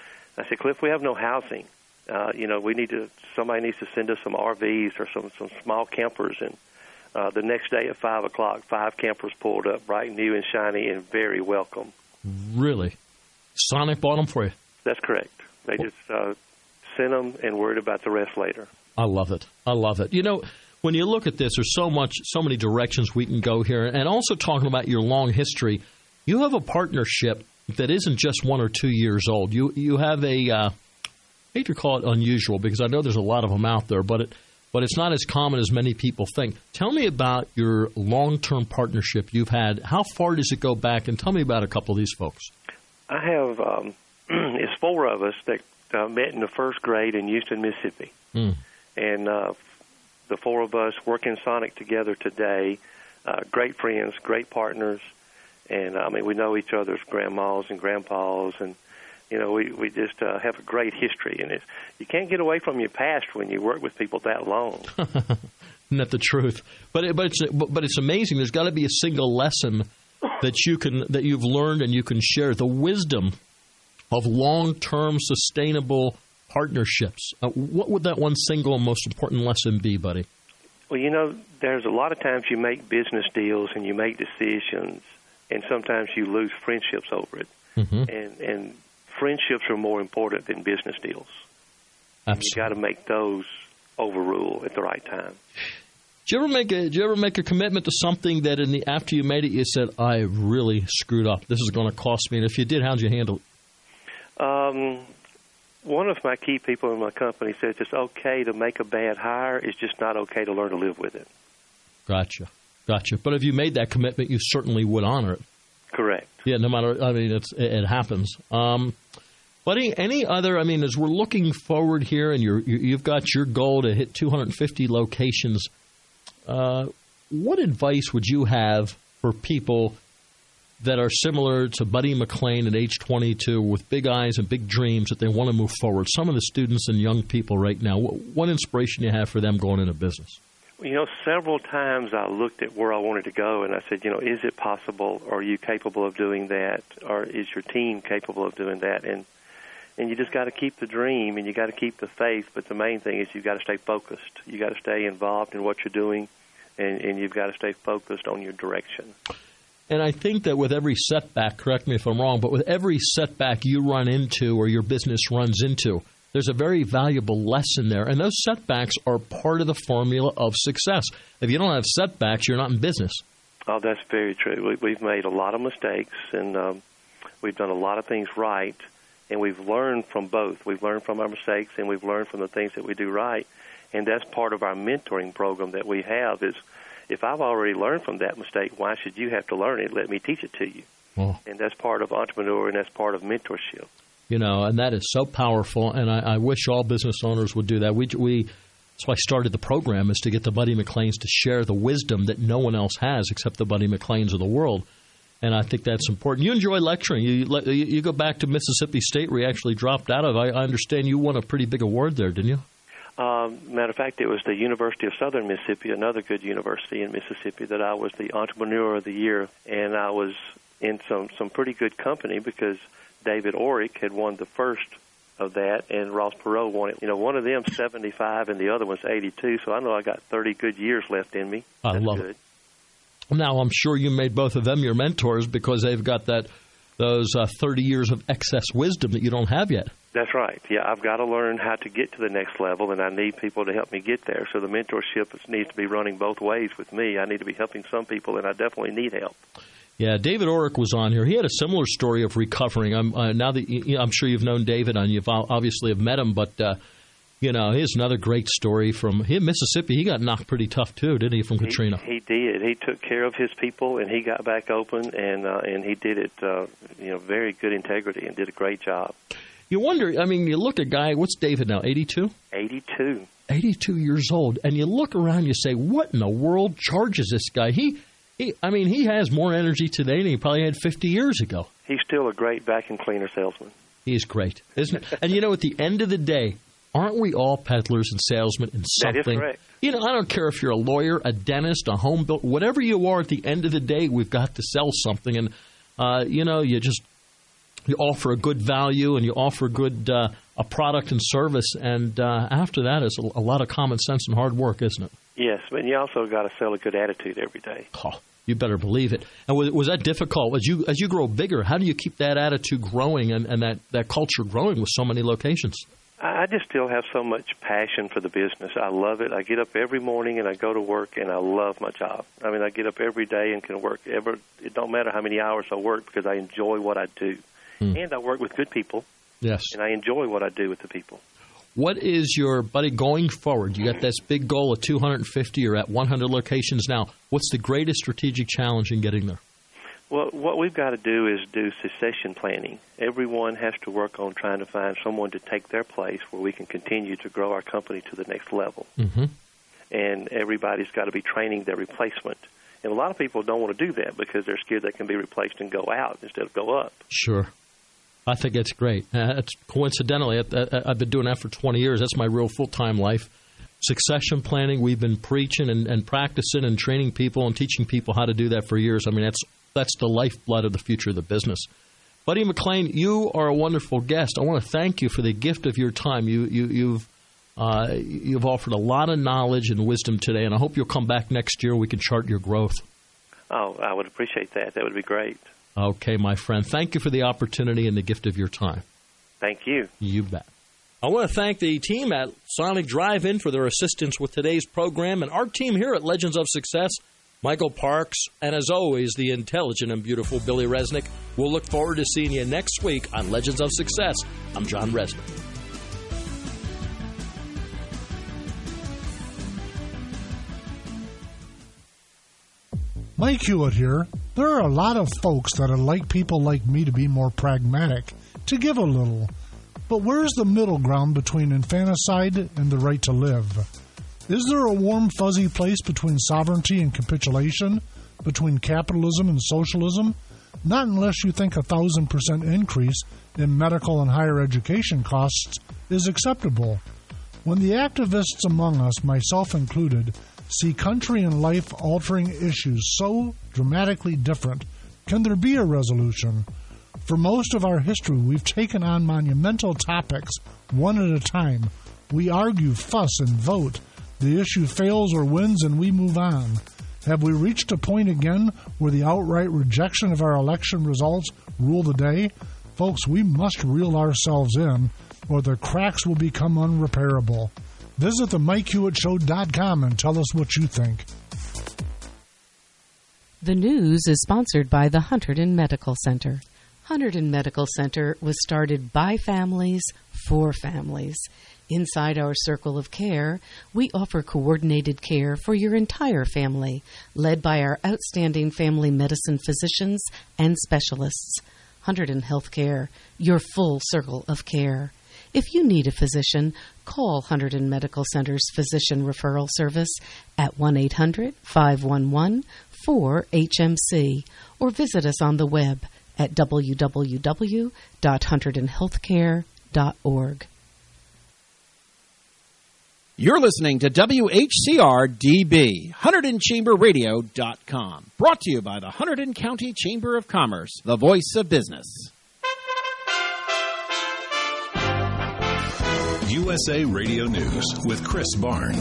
S12: I said, Cliff, we have no housing. Uh, you know, we need to, somebody needs to send us some R Vs or some, some small campers. And uh, the next day at five o'clock, five campers pulled up, bright, new, and shiny, and very welcome.
S11: Really? Sonic bought them for you?
S12: That's correct. They just uh, sent them and worried about the rest later.
S11: I love it. I love it. You know, when you look at this, there's so much, so many directions we can go here. And also talking about your long history, you have a partnership that isn't just one or two years old. You you have a, uh, I hate to call it unusual because I know there's a lot of them out there, but it but it's not as common as many people think. Tell me about your long-term partnership you've had. How far does it go back? And tell me about a couple of these folks.
S12: I have, um, it's four of us that uh, met in the first grade in Houston, Mississippi.
S11: Mm.
S12: And uh, the four of us work in Sonic together today. Uh, great friends, great partners. And, I mean, we know each other's grandmas and grandpas. And, you know, we, we just uh, have a great history. And it's, you can't get away from your past when you work with people that long.
S11: Not the truth. But, it, but, it's, but it's amazing. There's got to be a single lesson that you can that you've learned and you can share. The wisdom of long-term sustainable partnerships. Uh, what would that one single and most important lesson be, buddy?
S12: Well, you know, there's a lot of times you make business deals and you make decisions, and sometimes you lose friendships over it.
S11: Mm-hmm.
S12: And and friendships are more important than business deals.
S11: Absolutely.
S12: You got to make those overrule at the right time.
S11: Did you ever make a Did you ever make a commitment to something that in the after you made it you said, I really screwed up. This is going to cost me. And if you did, how did you handle it?
S12: Um, one of my key people in my company says it's okay to make a bad hire. It's just not okay to learn to live with it.
S11: Gotcha. Gotcha. But if you made that commitment, you certainly would honor it.
S12: Correct.
S11: Yeah, no matter, I mean, it's, it, it happens. Um, but any, any other, I mean, as we're looking forward here and you're, you, you've got your goal to hit two hundred fifty locations, uh, what advice would you have for people that are similar to Buddy McLean at age twenty-two with big eyes and big dreams that they want to move forward? Some of the students and young people right now, what, what inspiration do you have for them going into business?
S12: You know, several times I looked at where I wanted to go, and I said, you know, is it possible? Are you capable of doing that? Or is your team capable of doing that? And and you just got to keep the dream, and you got to keep the faith. But the main thing is you've got to stay focused. You got to stay involved in what you're doing, and, and you've got to stay focused on your direction.
S11: And I think that with every setback, correct me if I'm wrong, but with every setback you run into or your business runs into, there's a very valuable lesson there. And those setbacks are part of the formula of success. If you don't have setbacks, you're not in business.
S12: Oh, that's very true. We, we've made a lot of mistakes, and um, we've done a lot of things right, and we've learned from both. We've learned from our mistakes, and we've learned from the things that we do right. And that's part of our mentoring program that we have is, if I've already learned from that mistake, why should you have to learn it? Let me teach it to you.
S11: Well,
S12: and that's part of entrepreneur, and that's part of mentorship.
S11: You know, and that is so powerful, and I, I wish all business owners would do that. We, we, that's why I started the program, is to get the Buddy McLeans to share the wisdom that no one else has except the Buddy McLeans of the world. And I think that's important. You enjoy lecturing. You, you, you go back to Mississippi State where you actually dropped out of. I, I understand you won a pretty big award there, didn't you?
S12: Um, matter of fact, it was the University of Southern Mississippi, another good university in Mississippi, that I was the Entrepreneur of the Year, and I was in some, some pretty good company because David Orick had won the first of that, and Ross Perot won it. You know, one of them seventy-five, and the other one's eighty-two, so I know I got thirty good years left in me.
S11: I
S12: That's
S11: love
S12: good.
S11: it. Now, I'm sure you made both of them your mentors because they've got that those uh, thirty years of excess wisdom that you don't have yet.
S12: That's right. Yeah, I've got to learn how to get to the next level, and I need people to help me get there. So the mentorship needs to be running both ways with me. I need to be helping some people, and I definitely need help.
S11: Yeah, David Orick was on here. He had a similar story of recovering. I'm uh, now that you know, I'm sure you've known David, and you've obviously have met him, but uh, you know, here's another great story from him, Mississippi. He got knocked pretty tough too, didn't he, from Katrina?
S12: He, he did. He took care of his people, and he got back open, and uh, and he did it, uh, you know, very good integrity, and did a great job.
S11: You wonder, I mean, you look at a guy, what's David now, eighty-two?
S12: eighty-two.
S11: eighty-two years old, and you look around, you say, what in the world charges this guy? He, he, I mean, he has more energy today than he probably had fifty years ago.
S12: He's still a great vacuum cleaner salesman.
S11: He's great, isn't it? And, you know, at the end of the day, aren't we all peddlers and salesmen in something?
S12: That is correct.
S11: You know, I don't care if you're a lawyer, a dentist, a home builder, whatever you are, at the end of the day, we've got to sell something. And, uh, you know, you just... You offer a good value, and you offer good uh, a product and service, and uh, after that is a, a lot of common sense and hard work, isn't it?
S12: Yes, but you also got to sell a good attitude every day.
S11: Oh, you better believe it. And was, was that difficult? As you as you grow bigger, how do you keep that attitude growing and, and that, that culture growing with so many locations?
S12: I just still have so much passion for the business. I love it. I get up every morning and I go to work, and I love my job. I mean, I get up every day and can work. Ever, it don't matter how many hours I work because I enjoy what I do. Hmm. And I work with good people.
S11: Yes.
S12: And I enjoy what I do with the people.
S11: What is your, buddy, going forward? You got this big goal of two hundred fifty. You're at one hundred locations now. What's the greatest strategic challenge in getting there?
S12: Well, what we've got to do is do succession planning. Everyone has to work on trying to find someone to take their place where we can continue to grow our company to the next level.
S11: Mm-hmm.
S12: And everybody's got to be training their replacement. And a lot of people don't want to do that because they're scared they can be replaced and go out instead of go up.
S11: Sure. I think it's great. Uh, it's coincidentally, I, I, I've been doing that for twenty years. That's my real full-time life. Succession planning, we've been preaching and, and practicing and training people and teaching people how to do that for years. I mean, that's that's the lifeblood of the future of the business. Buddy McLean, you are a wonderful guest. I want to thank you for the gift of your time. You, you, you've uh, you've offered a lot of knowledge and wisdom today, and I hope you'll come back next year and we can chart your growth.
S12: Oh, I would appreciate that. That would be great.
S11: Okay, my friend. Thank you for the opportunity and the gift of your time.
S12: Thank you.
S11: You bet. I want to thank the team at Sonic Drive-In for their assistance with today's program, and our team here at Legends of Success, Michael Parks, and as always, the intelligent and beautiful Billy Resnick. We'll look forward to seeing you next week on Legends of Success. I'm John Resnick.
S3: Mike Hewitt here. There are a lot of folks that would like people like me to be more pragmatic, to give a little. But where's the middle ground between infanticide and the right to live? Is there a warm, fuzzy place between sovereignty and capitulation, between capitalism and socialism? Not unless you think a thousand percent increase in medical and higher education costs is acceptable. When the activists among us, myself included, see country and life-altering issues so dramatically different, can there be a resolution? For most of our history, we've taken on monumental topics one at a time. We argue, fuss, and vote. The issue fails or wins, and we move on. Have we reached a point again where the outright rejection of our election results rule the day? Folks, we must reel ourselves in or the cracks will become unrepairable. Visit the Mike Hewitt Show dot com and tell us what you think.
S4: The news is sponsored by the Hunterdon Medical Center. Hunterdon Medical Center was started by families for families. Inside our circle of care, we offer coordinated care for your entire family, led by our outstanding family medicine physicians and specialists. Hunterdon Healthcare, your full circle of care. If you need a physician, call Hunterdon Medical Center's Physician Referral Service at one eight hundred, five one one, four H M C or visit us on the web at w w w dot hunterdon healthcare dot org.
S7: You're listening to W H C R D B, Hunterdon Chamber Radio dot com. Brought to you by the Hunterdon County Chamber of Commerce, the voice of business.
S17: U S A Radio News with Chris Barnes.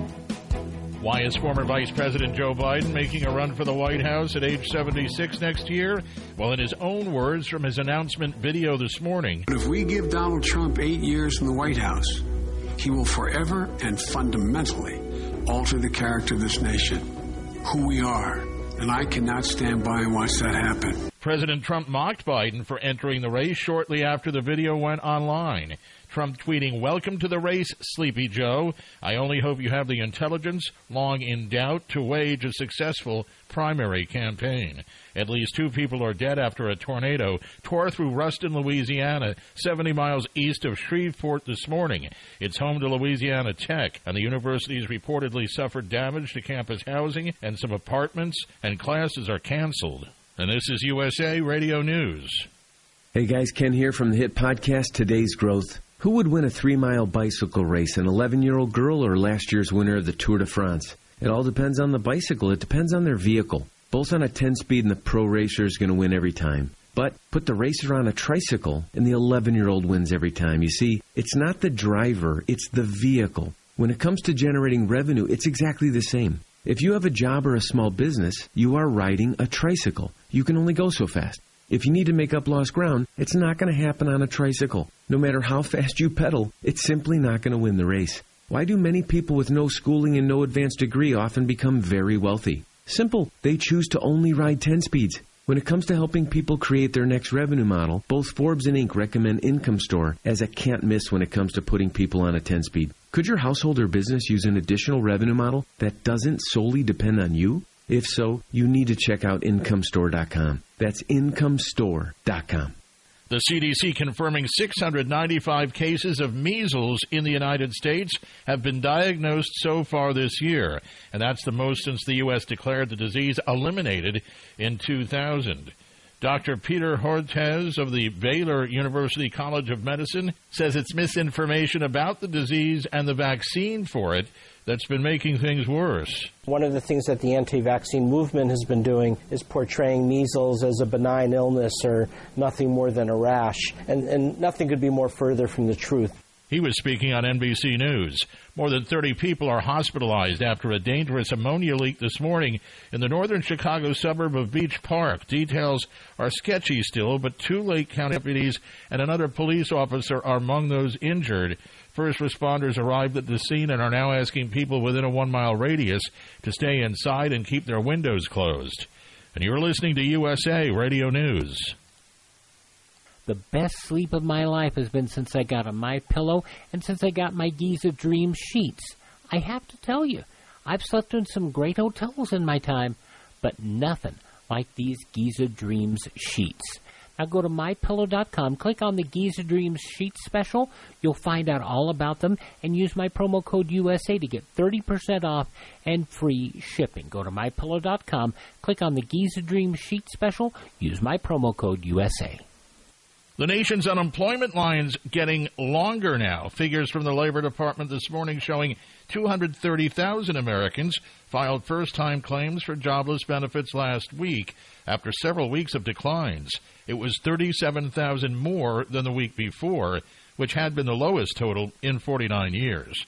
S6: Why is former Vice President Joe Biden making a run for the White House at age seventy-six next year? Well, in his own words from his announcement video this morning.
S18: If we give Donald Trump eight years in the White House, he will forever and fundamentally alter the character of this nation, who we are, and I cannot stand by and watch that happen.
S6: President Trump mocked Biden for entering the race shortly after the video went online. Trump tweeting, "Welcome to the race, Sleepy Joe. I only hope you have the intelligence, long in doubt, to wage a successful primary campaign." At least two people are dead after a tornado tore through Ruston, Louisiana, seventy miles east of Shreveport this morning. It's home to Louisiana Tech, and the university's reportedly suffered damage to campus housing and some apartments, and classes are canceled. And this is U S A Radio News.
S5: Hey guys, Ken here from the hit podcast Today's Growth. Who would win a three-mile bicycle race, an eleven-year-old girl or last year's winner of the Tour de France? It all depends on the bicycle. It depends on their vehicle. Both on a ten-speed and the pro racer is going to win every time. But put the racer on a tricycle and the eleven-year-old wins every time. You see, it's not the driver, it's the vehicle. When it comes to generating revenue, it's exactly the same. If you have a job or a small business, you are riding a tricycle. You can only go so fast. If you need to make up lost ground, it's not going to happen on a tricycle. No matter how fast you pedal, it's simply not going to win the race. Why do many people with no schooling and no advanced degree often become very wealthy? Simple. They choose to only ride ten speeds. When it comes to helping people create their next revenue model, both Forbes and Incorporated recommend Income Store as a can't miss when it comes to putting people on a ten speed. Could your household or business use an additional revenue model that doesn't solely depend on you? If so, you need to check out income store dot com. That's income store dot com.
S6: The C D C confirming six hundred ninety-five cases of measles in the United States have been diagnosed so far this year, and that's the most since the U S declared the disease eliminated in two thousand. Doctor Peter Hortez of the Baylor University College of Medicine says it's misinformation about the disease and the vaccine for it that's been making things worse.
S8: One of the things that the anti-vaccine movement has been doing is portraying measles as a benign illness or nothing more than a rash, and, and nothing could be more further from the truth.
S6: He was speaking on N B C News. More than thirty people are hospitalized after a dangerous ammonia leak this morning in the northern Chicago suburb of Beach Park. Details are sketchy still, but two Lake County deputies and another police officer are among those injured. First responders arrived at the scene and are now asking people within a one-mile radius to stay inside and keep their windows closed. And you're listening to U S A Radio News.
S24: The best sleep of my life has been since I got a MyPillow and since I got my Giza Dream sheets. I have to tell you, I've slept in some great hotels in my time, but nothing like these Giza Dreams sheets. Now go to my pillow dot com, click on the Giza Dreams sheet special. You'll find out all about them and use my promo code U S A to get thirty percent off and free shipping. Go to my pillow dot com, click on the Giza Dreams sheet special, use my promo code U S A.
S6: The nation's unemployment line's getting longer now. Figures from the Labor Department this morning showing two hundred thirty thousand Americans filed first-time claims for jobless benefits last week after several weeks of declines. It was thirty-seven thousand more than the week before, which had been the lowest total in forty-nine years.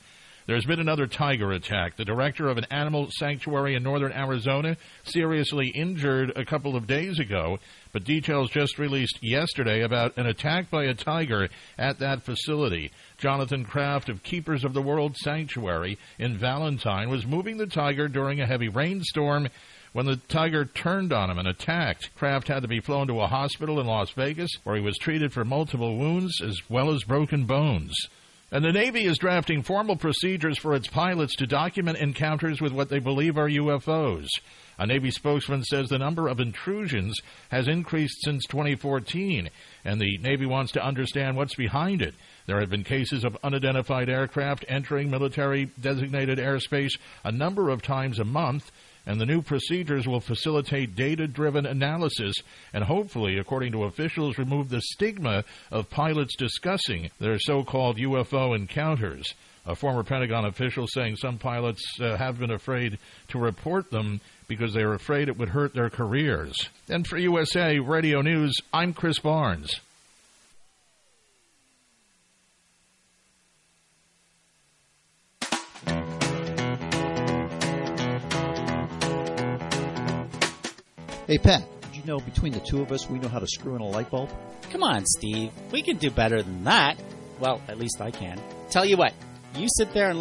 S6: There's been another tiger attack. The director of an animal sanctuary in northern Arizona seriously injured a couple of days ago, but details just released yesterday about an attack by a tiger at that facility. Jonathan Kraft of Keepers of the World Sanctuary in Valentine was moving the tiger during a heavy rainstorm when the tiger turned on him and attacked. Kraft had to be flown to a hospital in Las Vegas, where he was treated for multiple wounds as well as broken bones. And the Navy is drafting formal procedures for its pilots to document encounters with what they believe are U F Os. A Navy spokesman says the number of intrusions has increased since twenty fourteen, and the Navy wants to understand what's behind it. There have been cases of unidentified aircraft entering military-designated airspace a number of times a month, and the new procedures will facilitate data-driven analysis and hopefully, according to officials, remove the stigma of pilots discussing their so-called U F O encounters. A former Pentagon official saying some pilots uh, have been afraid to report them because they are afraid it would hurt their careers. And for U S A Radio News, I'm Chris Barnes.
S13: Hey, Pat, did you know between the two of us, we know how to screw in a light bulb?
S14: Come on, Steve. We can do better than that. Well, at least I can. Tell you what, you sit there and